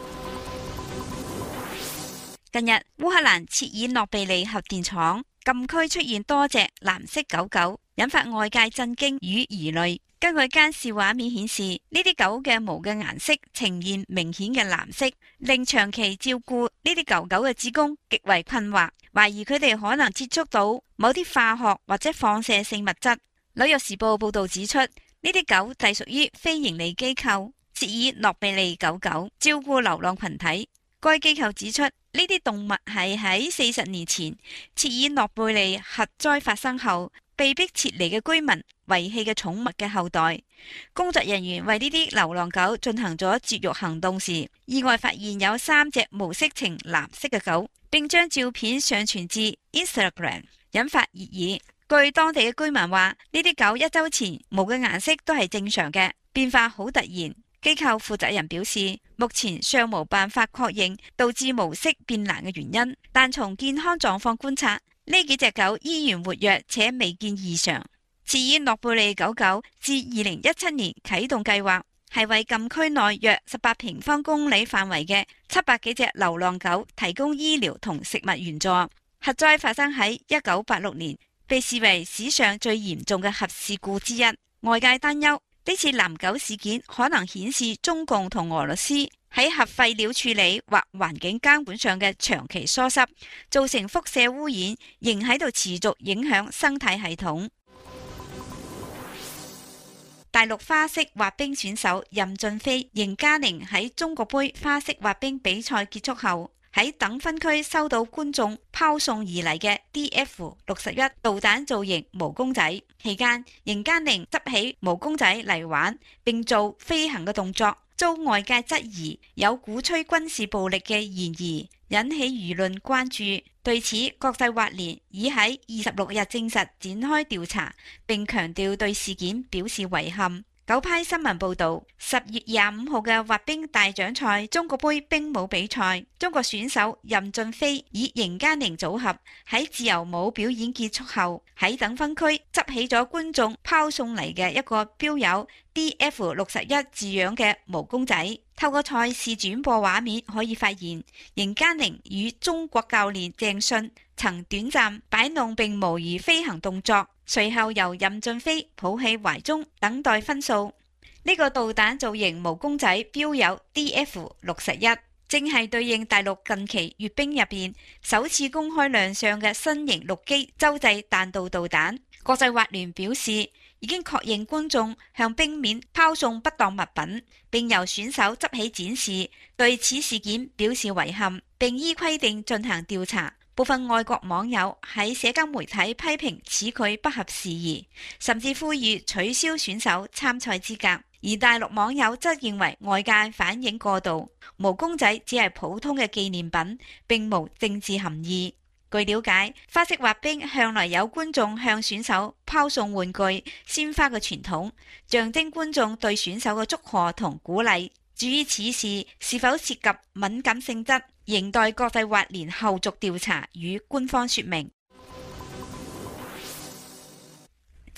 近日，烏克蘭切爾諾貝利核電廠禁區出現多隻藍色狗狗，引發外界震驚與疑慮。根據監視畫面顯示，呢啲狗嘅毛嘅顏色呈現明顯嘅藍色，令長期照顧呢啲狗狗嘅職工極為困惑，懷疑佢哋可能接觸到某啲化學或者放射性物質。紐約時報報道指出，呢啲狗隸屬於非營利機構切爾諾貝利狗狗照顧流浪群體。該機構指出，呢啲動物係喺40年前切爾諾貝利核災發生後被迫撤離嘅居民遺棄嘅寵物嘅後代。工作人員為呢啲流浪狗進行咗絕育行動時，意外發現有3隻毛色呈藍色嘅狗，並將照片上傳至 Instagram， 引發熱議。據當地嘅居民話，呢啲狗1週前毛嘅顏色都係正常嘅，變化好突然。機構負責人表示，目前尚無辦法確認導致毛色變藍嘅原因，但從健康狀況觀察，呢幾隻狗依然活躍且未見異常。切爾諾貝利狗狗自2017年啟動計劃，係為禁區內約18平方公里範圍嘅700幾隻流浪狗提供醫療同食物援助。核災發生喺1986年，被視為史上最嚴重嘅核事故之一。外界擔憂呢次藍狗事件可能顯示中共同俄羅斯喺核廢料處理或環境監管上嘅長期疏失，造成輻射污染，仍喺度持續影響生態系統。大陸花式滑冰選手任俊飛、邢嘉寧喺中國杯花式滑冰比賽結束後，喺等分區收到觀眾拋送而嚟嘅 DF61 導彈造型毛公仔。期間，邢嘉寧執起毛公仔嚟玩，並做飛行嘅動作，遭外界質疑有鼓吹軍事暴力嘅嫌疑，引起輿論關注。對此，國際滑聯已喺26日證實展開調查，並強調對事件表示遺憾。九派新聞報道，10月25號嘅滑冰大獎賽中國杯冰舞比賽，中國選手任俊飛以邢嘉寧組合喺自由舞表演結束後，喺等分區執起咗觀眾拋送嚟嘅一個標有 DF61 字樣嘅毛公仔。透過賽事轉播畫面可以發現，邢嘉寧與中國教練鄭迅曾短暫擺弄並模擬飛行動作，隨後由任俊飛抱喺懷中等待分數。呢個導彈造型毛公仔標有 DF61，正係對應大陸近期閱兵入邊首次公開亮相嘅新型陸基洲際彈道導彈。國際滑聯表示，已經確認觀眾向冰面拋送不當物品，並由選手執起展示，對此事件表示遺憾，並依規定進行調查。部分外國網友喺社交媒體批評此舉不合時宜，甚至呼籲取消選手參賽資格。而大陸網友則認為外界反應過度，毛公仔只係普通嘅紀念品，並無政治含義。據了解，花式滑冰向來有觀眾向選手拋送玩具、鮮花嘅傳統，象徵觀眾對選手嘅祝賀同鼓勵。至於此事是否涉及敏感性質，仍待國際滑聯後續調查與官方說明。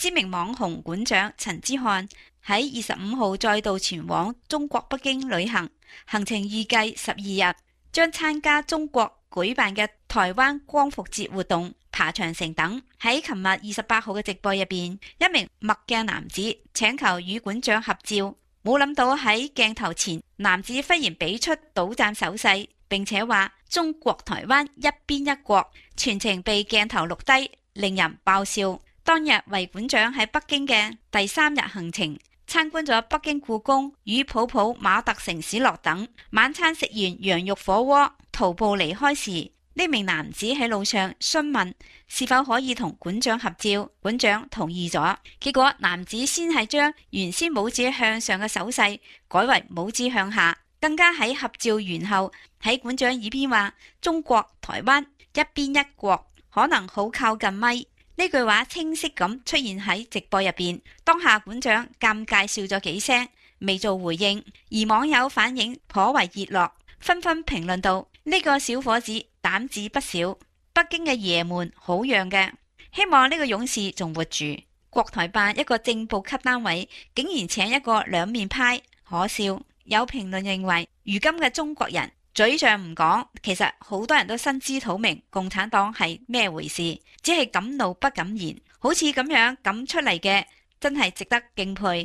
知名網紅館長陳之漢喺25號再度前往中國北京旅行，行程預計12日，將參加中國舉辦嘅台灣光復節活動、爬長城等。喺琴日28號嘅直播入邊，一名墨鏡男子請求與館長合照，冇諗到喺鏡頭前，男子忽然俾出倒讚手勢，並且話中國台灣一邊一國，全程被鏡頭錄低，令人爆笑。當日為館長喺北京嘅第3日行程，參觀咗北京故宮與普普馬特城市樂等。晚餐食完羊肉火鍋，徒步離開時，呢名男子喺路上詢問是否可以同館長合照，館長同意咗。結果男子先係將原先拇指向上嘅手勢改為拇指向下，更加喺合照完後喺館長耳邊話中國台灣一邊一國，可能好靠近咪。呢句話清晰咁出現喺直播入邊，當下館長尷尬笑咗幾聲，未做回應，而網友反應頗為熱絡，紛紛評論道：呢個小伙子膽子不小，北京嘅爺們好樣嘅，希望呢個勇士仲活住。國台辦一個正部級單位竟然請一個兩面派，可笑。有評論認為，如今嘅中國人嘴上唔講，其實好多人都心知肚明共產黨係咩回事，只係敢怒不敢言。好似咁樣敢出嚟嘅，真係值得敬佩。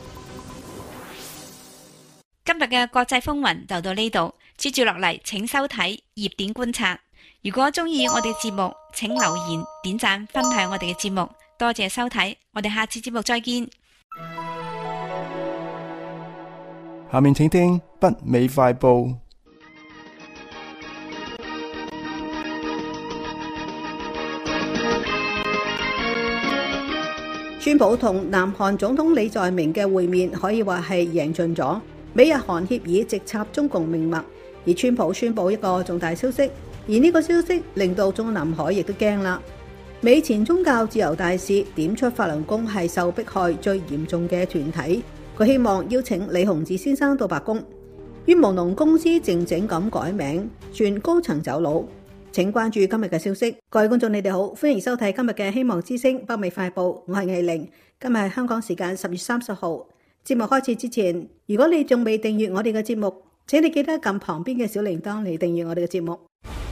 今日嘅國際風雲就到呢度，接住落嚟請收睇熱點觀察。如果中意我哋節目，請留言、點讚、分享我哋嘅節目。多謝收睇，我哋下次節目再見。 下面請聽北美快報。 川普同南韓總統李在明嘅會面可以話係贏盡咗，美日韓協議直插中共命脈，而川普宣布一個重大消息，而呢個消息令到中南海亦都驚啦。美前宗教自由大使點出法輪功係受迫害最嚴重嘅團體，佢希望邀請李洪志先生到白宮。於朦朧公司靜靜咁改名，傳高層走佬。請關注今日嘅消息。各位觀眾你哋好，歡迎收睇今日嘅希望之聲北美快報，我係藝玲。今日係香港時間10月30號。節目開始之前，如果你仲未訂閱我哋嘅節目，請你記得撳旁邊嘅小鈴鐺嚟訂閱我哋嘅節目。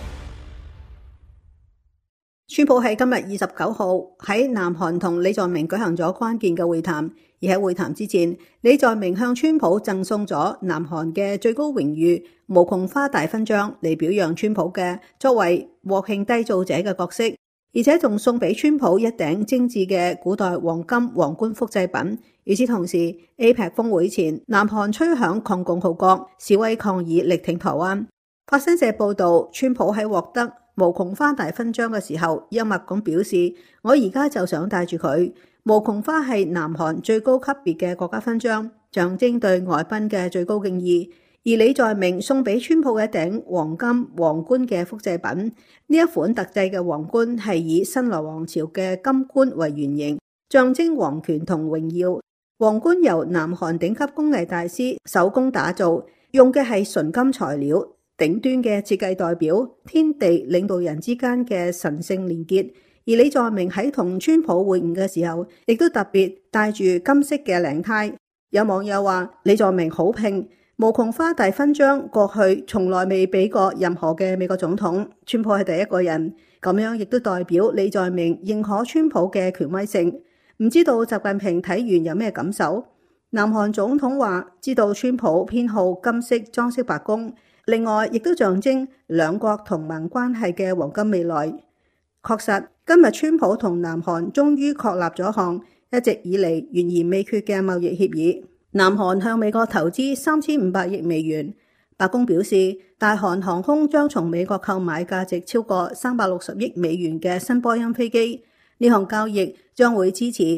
川普喺今日29號喺南韓同李在明舉行咗關鍵嘅會談，而喺會談之前，李在明向川普贈送咗南韓嘅最高榮譽無窮花大勳章嚟表揚川普嘅作為和平締造者嘅角色，而且仲送俾川普一頂精緻嘅古代黃金皇冠複製品。與此同時 ，APEC 峰會前，南韓吹響抗共號角，示威抗議力挺台灣。法新社報道，川普喺獲得無窮花大勳章嘅時候，幽默咁表示：我而家就想戴住佢。無窮花係南韓最高級別嘅國家勳章，象徵對外賓嘅最高敬意。而李在明送俾川普嘅一頂黃金皇冠嘅複製品，呢一款特製嘅皇冠係以新羅王朝嘅金冠為原型，象徵皇權同榮耀。皇冠由南韓頂級工藝大師手工打造，用嘅係純金材料，頂端嘅設計代表天地領導人之間嘅神聖連結。而李在明喺同川普會晤嘅時候，亦都特別戴住金色嘅領呔。有網友話李在明好拼，無窮花大勳章過去從來未俾過任何嘅美國總統，川普係第一個人，咁樣亦都代表李在明認可川普嘅權威性。唔知道習近平睇完有咩感受？南韓總統話知道川普偏好金色裝飾白宮，另外亦都象徵兩國同盟關係嘅黃金未來。確實，今日川普同南韓終於確立咗項一直以嚟懸而未決嘅貿易協議。南韓向美國投資3500億美元。白宮表示，大韓航空將從美國購買價值超過360億美元嘅新波音飛機。呢項交易將會支持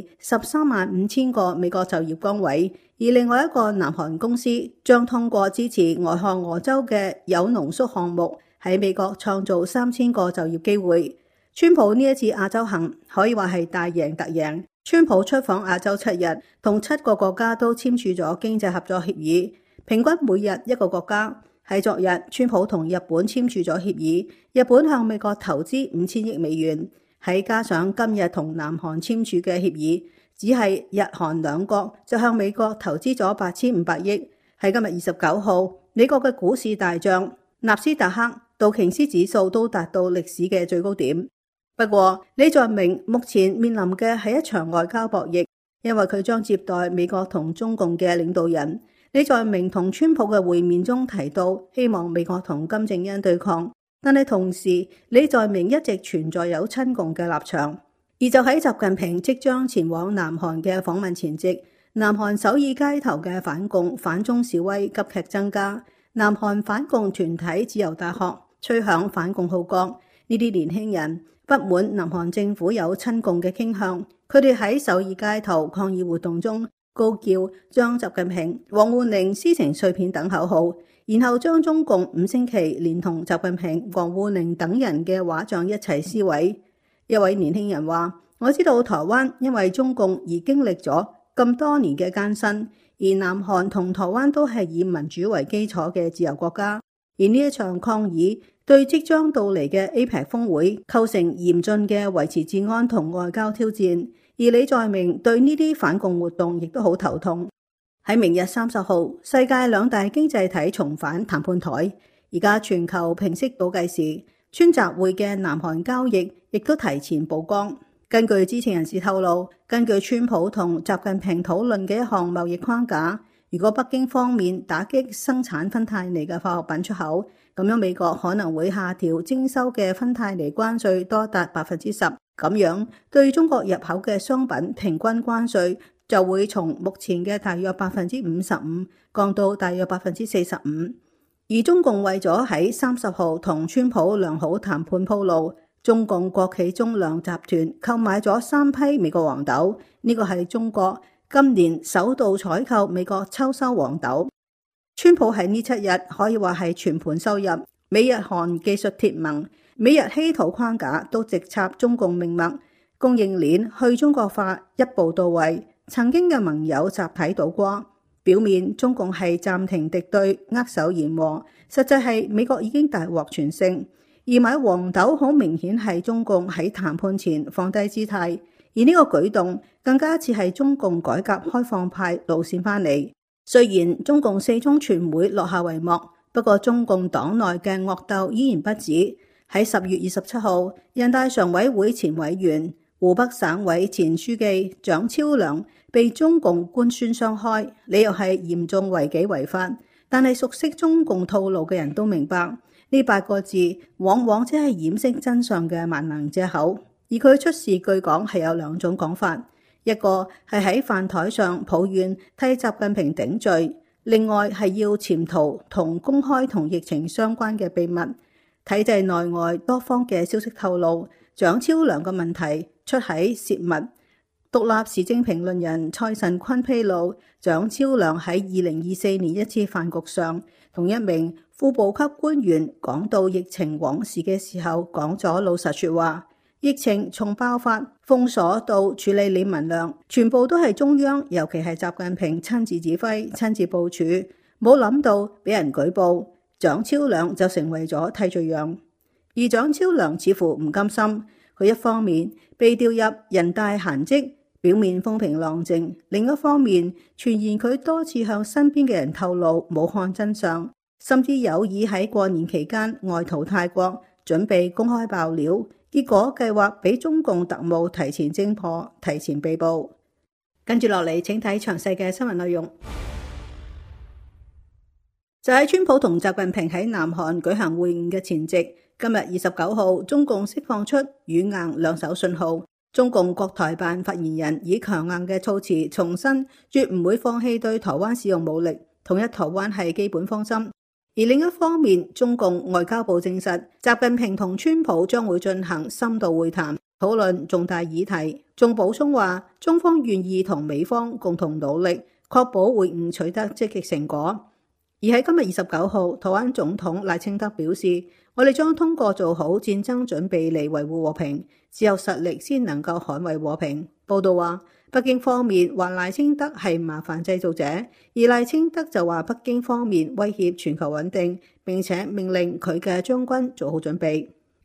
135000個美國就業崗位，而另外一個南韓公司將通過支持俄亥俄州嘅鈾濃縮項目喺美國創造3000個就業機會。川普呢一次亞洲行可以話係大贏特贏。川普出訪亞洲7日，同7個國家都簽署咗經濟合作協議，平均每日一個國家。喺昨日，川普同日本簽署咗協議，日本向美國投資5000億美元。 喺加上今日同南韓簽署嘅協議，只係日韓兩國就向美國投資咗8500億。喺今日29號，美國嘅股市大漲，納斯達克、道瓊斯指數都達到歷史嘅最高點。不過李在明目前面臨嘅係一場外交博弈，因為佢將接待美國同中共嘅領導人。李在明同川普嘅會面中提到，希望美國同金正恩對抗。但係同時，李在明一直存在有親共嘅立場，而就喺習近平即將前往南韓嘅訪問前夕，南韓首爾街頭嘅反共反中示威急劇增加，南韓反共團體自由大學吹響反共號角，呢啲年輕人不滿南韓政府有親共嘅傾向，佢哋喺首爾街頭抗議活動中高叫將習近平、王滬寧撕成碎片等口號。然後將中共5星旗連同習近平、王滬寧等人嘅畫像一齊撕毀。一位年輕人話：我知道台灣因為中共而經歷咗咁多年嘅艱辛，而南韓同台灣都係以民主為基礎嘅自由國家。而呢一場抗議對即將到嚟嘅 APEC 峰會構成嚴峻嘅維持治安同外交挑戰。而李在明對呢啲反共活動亦都好頭痛。喺明日30號，世界兩大經濟體重返談判台。而家全球平息倒計時，川習會嘅南韓交易亦都提前曝光。根據知情人士透露，根據川普同習近平討論嘅一項貿易框架，如果北京方面打擊生產芬太尼嘅化學品出口，咁樣美國可能會下調徵收嘅芬太尼關稅多達10%。咁樣對中國入口嘅商品平均關稅就會從目前嘅大約55%降到大約45%。而中共為咗喺30號同川普良好談判鋪路，中共國企中糧集團購買咗3批美國黃豆，呢個係中國今年首度採購美國秋收黃豆。川普喺呢7日可以話係全盤收入，美日韓技術鐵盟、美日稀土框架都直插中共命脈，供應鏈去中國化一步到位。曾經嘅盟友集體倒戈，表面中共係暫停敵對、握手言和，實際係美國已經大獲全勝。而買黃豆好明顯係中共喺談判前放低姿態，而呢個舉動更加似係中共改革開放派路線翻嚟。雖然中共4中全會落下帷幕，不過中共黨內嘅惡鬥依然不止。喺10月27號，人大常委會前委員、湖北省委前書記蔣超良被中共官宣雙開，理由係嚴重違紀違法。但係熟悉中共套路嘅人都明白，呢8個字往往只係掩飾真相嘅萬能藉口。而佢出事據講係有2種講法，一個係喺飯台上抱怨替習近平頂罪，另外係要潛逃同公開同疫情相關嘅秘密。體制內外多方嘅消息透露，蔣超良嘅問題出喺泄密。獨立時政評論人蔡慎坤披露，蔣超良喺2024年一次飯局上，同一名副部級官員講到疫情往事嘅時候，講咗老實說話。疫情從爆發、封鎖到處理李文亮，全部都係中央，尤其係習近平親自指揮、親自部署。冇諗到俾人舉報，蔣超良就成為咗替罪羊。而蔣超良似乎唔甘心，佢一方面被調入人大閒職，表面風平浪靜，另一方面傳言佢多次向身邊嘅人透露武漢真相，甚至有意喺過年期間外逃泰國，準備公開爆料。結果計劃俾中共特務提前偵破，提前被捕。跟住落嚟，請睇詳細嘅新聞內容。就喺川普同習近平喺南韓舉行會晤嘅前夕，今日29號，中共釋放出軟硬兩手信號。中共國台辦發言人以強硬嘅措辭重申，絕唔會放棄對台灣使用武力，統一台灣係基本方針。而另一方面，中共外交部證實，習近平同川普將會進行深度會談，討論重大議題。仲補充話，中方願意同美方共同努力，確保會晤取得積極成果。而喺今日29號，台灣總統賴清德表示，我哋將通過做好戰爭準備嚟維護和平，只有實力先能夠捍衛和平。報道話，北京方面話賴清德係麻煩製造者，而賴清德就話北京方面威脅全球穩定，並且命令佢嘅將軍做好準備。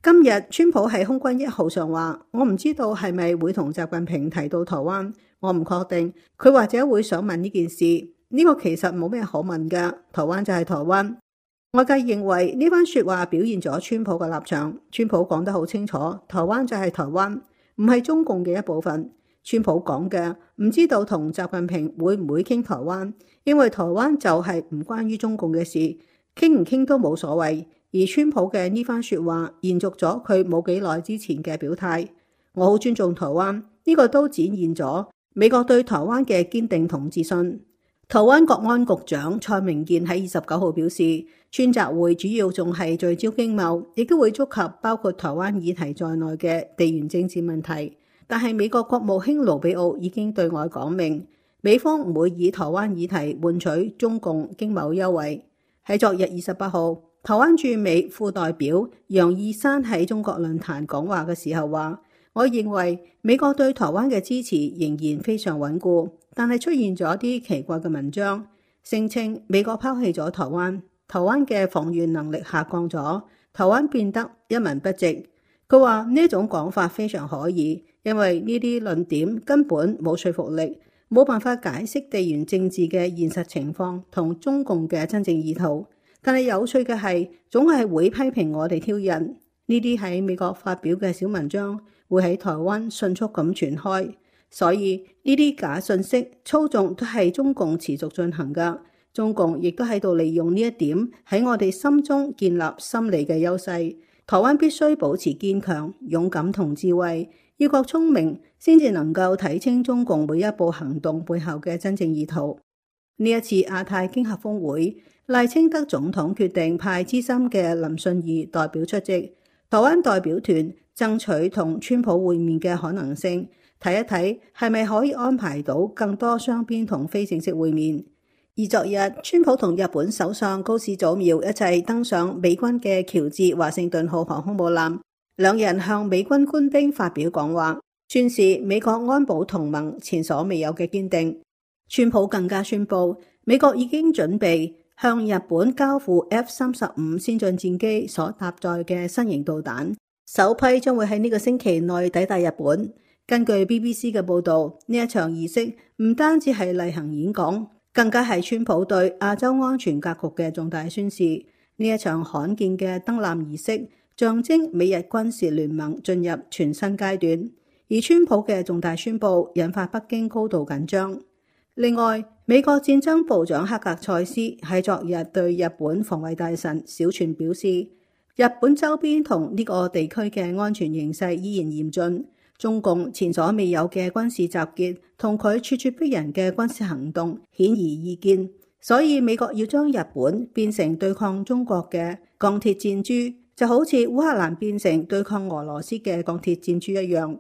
今日川普喺空軍1號上話，我唔知道係咪會同習近平提到台灣，我唔確定，佢或者會想問呢件事。呢個其實冇咩可問㗎，台灣就係台灣。外界認為呢番說話表現咗川普嘅立場。川普講得好清楚，台灣就係台灣，唔係中共嘅一部分。川普講嘅唔知道同習近平會唔會傾台灣，因為台灣就係唔關於中共嘅事，傾唔傾都冇所謂。而川普嘅呢番說話延續咗佢冇幾耐之前嘅表態，我好尊重台灣，呢個都展現咗美國對台灣嘅堅定同自信。台灣國安局長蔡明健喺29號表示，川習會主要仲係聚焦經貿，亦都會觸及包括台灣議題在內嘅地緣政治問題。但係美國國務卿盧比奧已經對外講明，美方唔會以台灣議題換取中共經貿優惠。喺昨日28號，台灣駐美副代表楊義山喺中國論壇講話嘅時候話，我認為美國對台灣嘅支持仍然非常穩固，但係出現咗啲奇怪嘅文章，聲稱美國拋棄咗台灣，台灣嘅防禦能力下降咗，台灣變得一文不值。佢話呢種講法非常可疑，因為呢啲論點根本冇說服力，冇辦法解釋地緣政治嘅現實情況同中共嘅真正意圖。但係有趣嘅係，總係會批評我哋挑釁。呢啲喺美國發表嘅小文章會喺台灣迅速咁傳開，所以呢啲假信息操縱都係中共持續進行㗎。中共亦都喺度利用呢一點喺我哋心中建立心理嘅優勢。台灣必須保持堅強、勇敢同智慧，要夠聰明，先至能夠睇清中共每一步行動背後嘅真正意圖。呢一次亞太經合峰會，賴清德總統決定派資深嘅林信義代表出席，台灣代表團爭取同川普會面嘅可能性，睇一睇係咪可以安排到更多雙邊同非正式會面。而昨日，川普同日本首相高市早苗一齊登上美軍嘅喬治華盛頓號航空母艦，兩人向美軍官兵發表講話，宣示美國安保同盟前所未有嘅堅定。川普更加宣布，美國已經準備向日本交付 F-35 先進戰機所搭載嘅新型導彈，首批將會喺呢個星期內抵達日本。根據 BBC 嘅報導，呢一場儀式唔單止係例行演講，更加係川普對亞洲安全格局嘅重大宣示。呢一場罕見嘅登艦儀式，象徵美日軍事聯盟進入全新階段。而川普嘅重大宣佈引發北京高度緊張。另外，美國戰爭部長克格塞斯喺昨日對日本防衛大臣小泉表示，日本周邊同呢個地區嘅安全形勢依然嚴峻，中共前所未有嘅軍事集結同佢咄咄逼人嘅軍事行動顯而易見，所以美國要將日本變成對抗中國嘅鋼鐵戰豬，就好似烏克蘭變成對抗俄羅斯嘅鋼鐵戰豬一樣。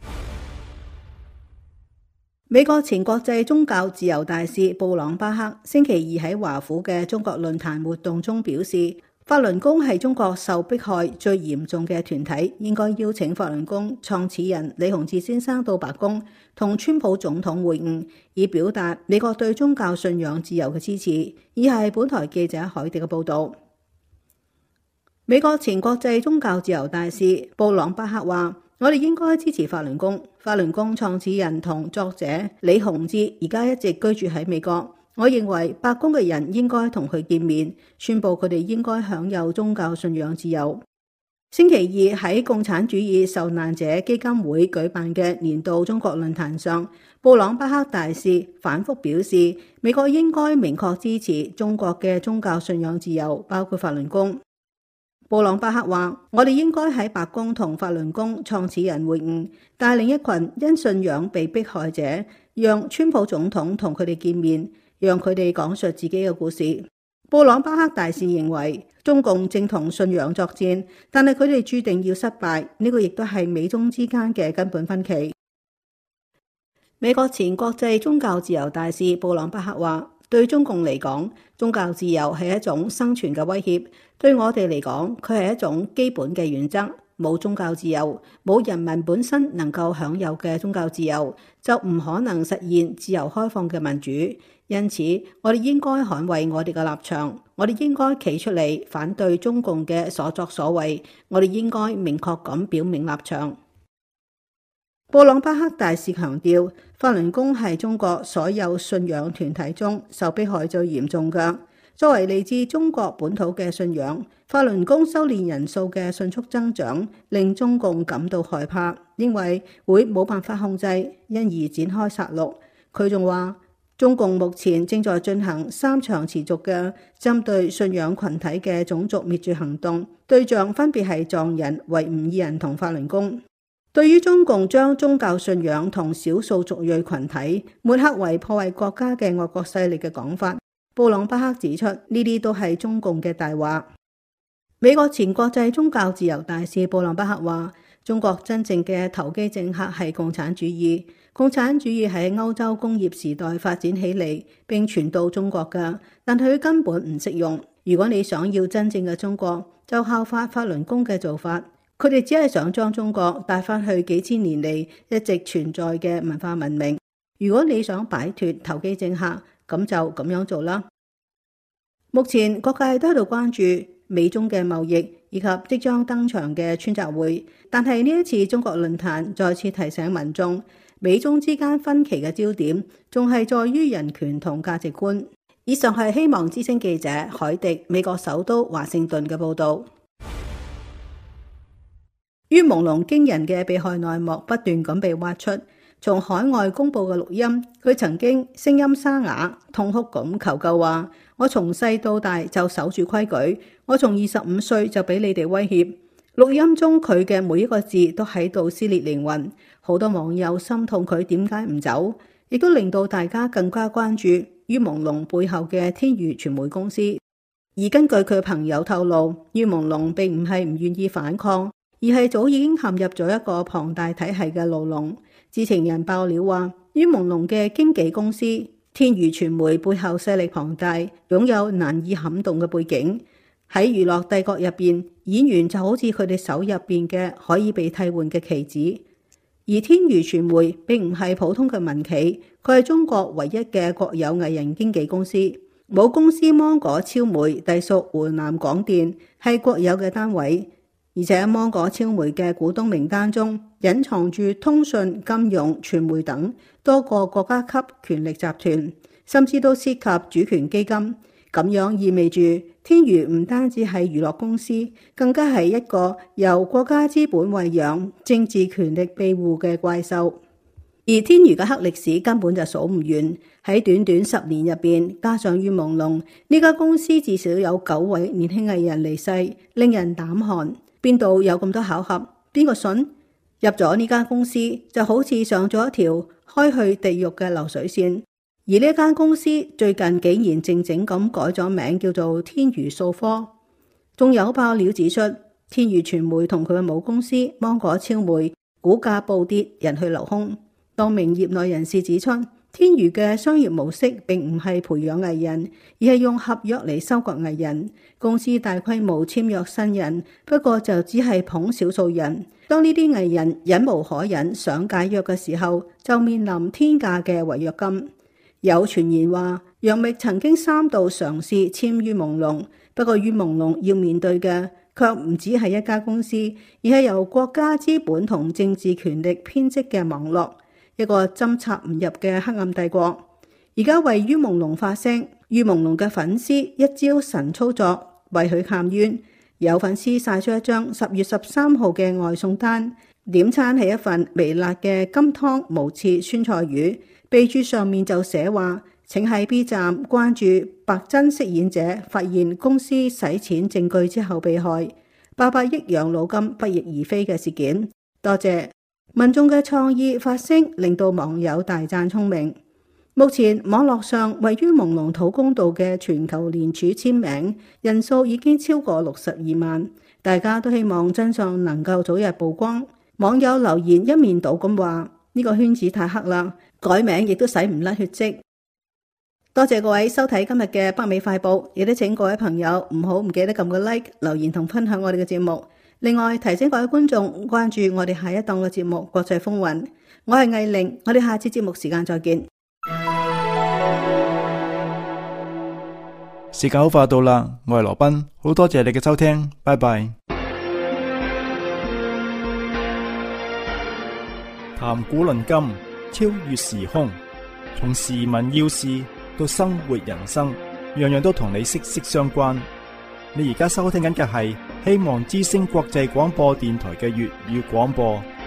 美國前國際宗教自由大使布朗巴克星期二喺華府嘅中國論壇活動中表示，法輪功係中國受迫害最嚴重嘅團體，應該邀請法輪功創始人李洪志先生到白宮同川普總統會晤，以表達美國對宗教信仰自由嘅支持。以下係本台記者海迪嘅報道。美國前國際宗教自由大使布朗巴克話，我哋應該支持法輪功。法輪功創始人同作者李洪志而家一直居住喺美國，我認為白宮嘅人應該同佢見面，宣布佢哋應該享有宗教信仰自由。星期二喺共產主義受難者基金會舉辦嘅年度中國論壇上，布朗巴克大使反覆表示，美國應該明確支持中國嘅宗教信仰自由，包括法輪功。布朗巴克話，我哋應該喺白宮同法輪功創始人會晤，帶領一群因信仰被迫害者，讓川普總統同佢哋見面，讓佢哋講述自己嘅故事。布朗巴克大使認為，中共正同信仰作戰，但係佢哋注定要失敗，呢個亦都係美中之間嘅根本分歧。美國前國際宗教自由大使布朗巴克話，對中共嚟講，宗教自由係一種生存嘅威脅，對我哋嚟講，佢係一種基本嘅原則。冇宗教自由，冇人民本身能夠享有嘅宗教自由，就唔可能實現自由開放嘅民主。 因此我哋應該捍衛我哋嘅立場，我哋應該企出嚟反對中共嘅所作所為，我哋應該明確咁表明立場。布朗巴克大使強調，法輪功係中國所有信仰團體中受迫害最嚴重嘅。作為嚟自中國本土嘅信仰，法輪功修煉人數嘅迅速增長，令中共感到害怕，認為會冇辦法控制，因而展開殺戮。佢仲話，中共目前正在進行3場持續嘅針對信仰群體嘅種族滅絕行動，對象分別係藏人、維吾爾人同法輪功。對於中共將宗教信仰同少數族裔群體抹黑為破壞國家嘅外國勢力嘅講法，布朗巴克指出，呢啲都係中共嘅大話。美國前國際宗教自由大使布朗巴克話，中國真正嘅投機政客係共產主義，共產主義喺歐洲工業時代發展起嚟並傳到中國㗎，但佢根本唔適用。如果你想要真正嘅中國，就效法法輪功嘅做法。佢哋只係想將中國帶返去幾千年嚟一直存在嘅文化文明。如果你想擺脫投機政客，咁就咁樣做啦。目前各界都喺度關注美中嘅貿易以及即將登場嘅川習會，但係呢一次中國論壇再次提醒民眾，美中之間分歧嘅焦點仲係在於人權同價值觀。以上係希望之聲記者海迪美國首都華盛頓嘅報導。于朦朧驚人嘅被害內幕不斷咁被挖出，從海外公佈嘅錄音，佢曾經聲音沙啞、痛哭咁求救話：我從細到大就守住規矩，我從25歲就俾你哋威脅。錄音中佢嘅每一個字都喺度撕裂靈魂，好多網友心痛佢點解唔走，亦都令到大家更加關注于朦朧背後嘅天娛傳媒公司。而根據佢朋友透露，于朦朧並唔係唔願意反抗，而係早已經陷入咗一個龐大體系嘅牢籠。知情人爆料話，于朦朧嘅經紀公司天娛傳媒背後勢力龐大，擁有難以撼動嘅背景。喺娛樂帝國入邊，演員就好似佢哋手入邊嘅可以被替換嘅棋子。而天娛傳媒並唔係普通嘅民企，佢係中國唯一嘅國有藝人經紀公司。母公司芒果超媒隸屬湖南廣電，係國有嘅單位。而且芒果超媒嘅股東名單中隱藏住通訊、金融、傳媒等多個國家級權力集團，甚至都涉及主權基金。咁樣意味住天娛唔單止係娛樂公司，更加係一個由國家資本餵養、政治權力庇護嘅怪獸。而天娛嘅黑歷史根本就數唔完，喺短短10年入邊，加上于朦朧，呢家公司至少有9位年輕藝人離世，令人膽寒。邊度有咁多巧合？邊個信？入咗呢間公司就好似上咗一條開去地獄嘅流水線。而呢間公司最近竟然靜靜咁改咗名，叫做天娛數科。仲有爆料指出，天娛傳媒同佢嘅母公司芒果超媒股價暴跌，人去樓空。多名業內人士指出，天娛嘅商業模式並唔係培養藝人，而係用合約嚟收割藝人。公司大規模簽約新人，不過就只係捧少數人。當呢啲藝人忍無可忍想解約嘅時候，就面臨天價嘅違約金。有傳言話，楊冪曾經3度嘗試簽于朦朧，不過于朦朧要面對嘅卻唔只係一家公司，而係由國家資本同政治權力編織嘅網絡，一個針插唔入嘅黑暗帝國。而家為于朦朧發聲，于朦朧嘅粉絲一招神操作，為佢喊冤。有粉絲晒出一張10月13號嘅外送單，點餐係一份微辣嘅金湯無刺酸菜魚，備註上面就寫話：請喺 B 站關注白真飾演者發現公司洗錢證據之後被害，800億養老金不翼而飛嘅事件。多謝民眾嘅創意發聲，令到網友大讚聰明。目前網絡上為于朦朧討公道嘅全球聯署簽名人數已經超過62萬，大家都希望真相能夠早日曝光。網友留言一面倒咁話：呢個圈子太黑啦，改名亦都洗唔甩血跡。多謝各位收睇今日嘅北美快報，亦都請各位朋友唔記得撳個 like、留言同分享我哋嘅節目。另外提醒各位觀眾關注我哋下一檔嘅節目《國際風雲》。我係藝玲，我哋下次節目時間再見。 時間好快到啦，我係羅賓，好多謝你嘅收聽，拜拜。談古論今，超越時空，從時聞要事到生活人生，樣樣都同你息息相關。你而家收聽緊嘅係希望之聲國際廣播電台嘅粵語廣播。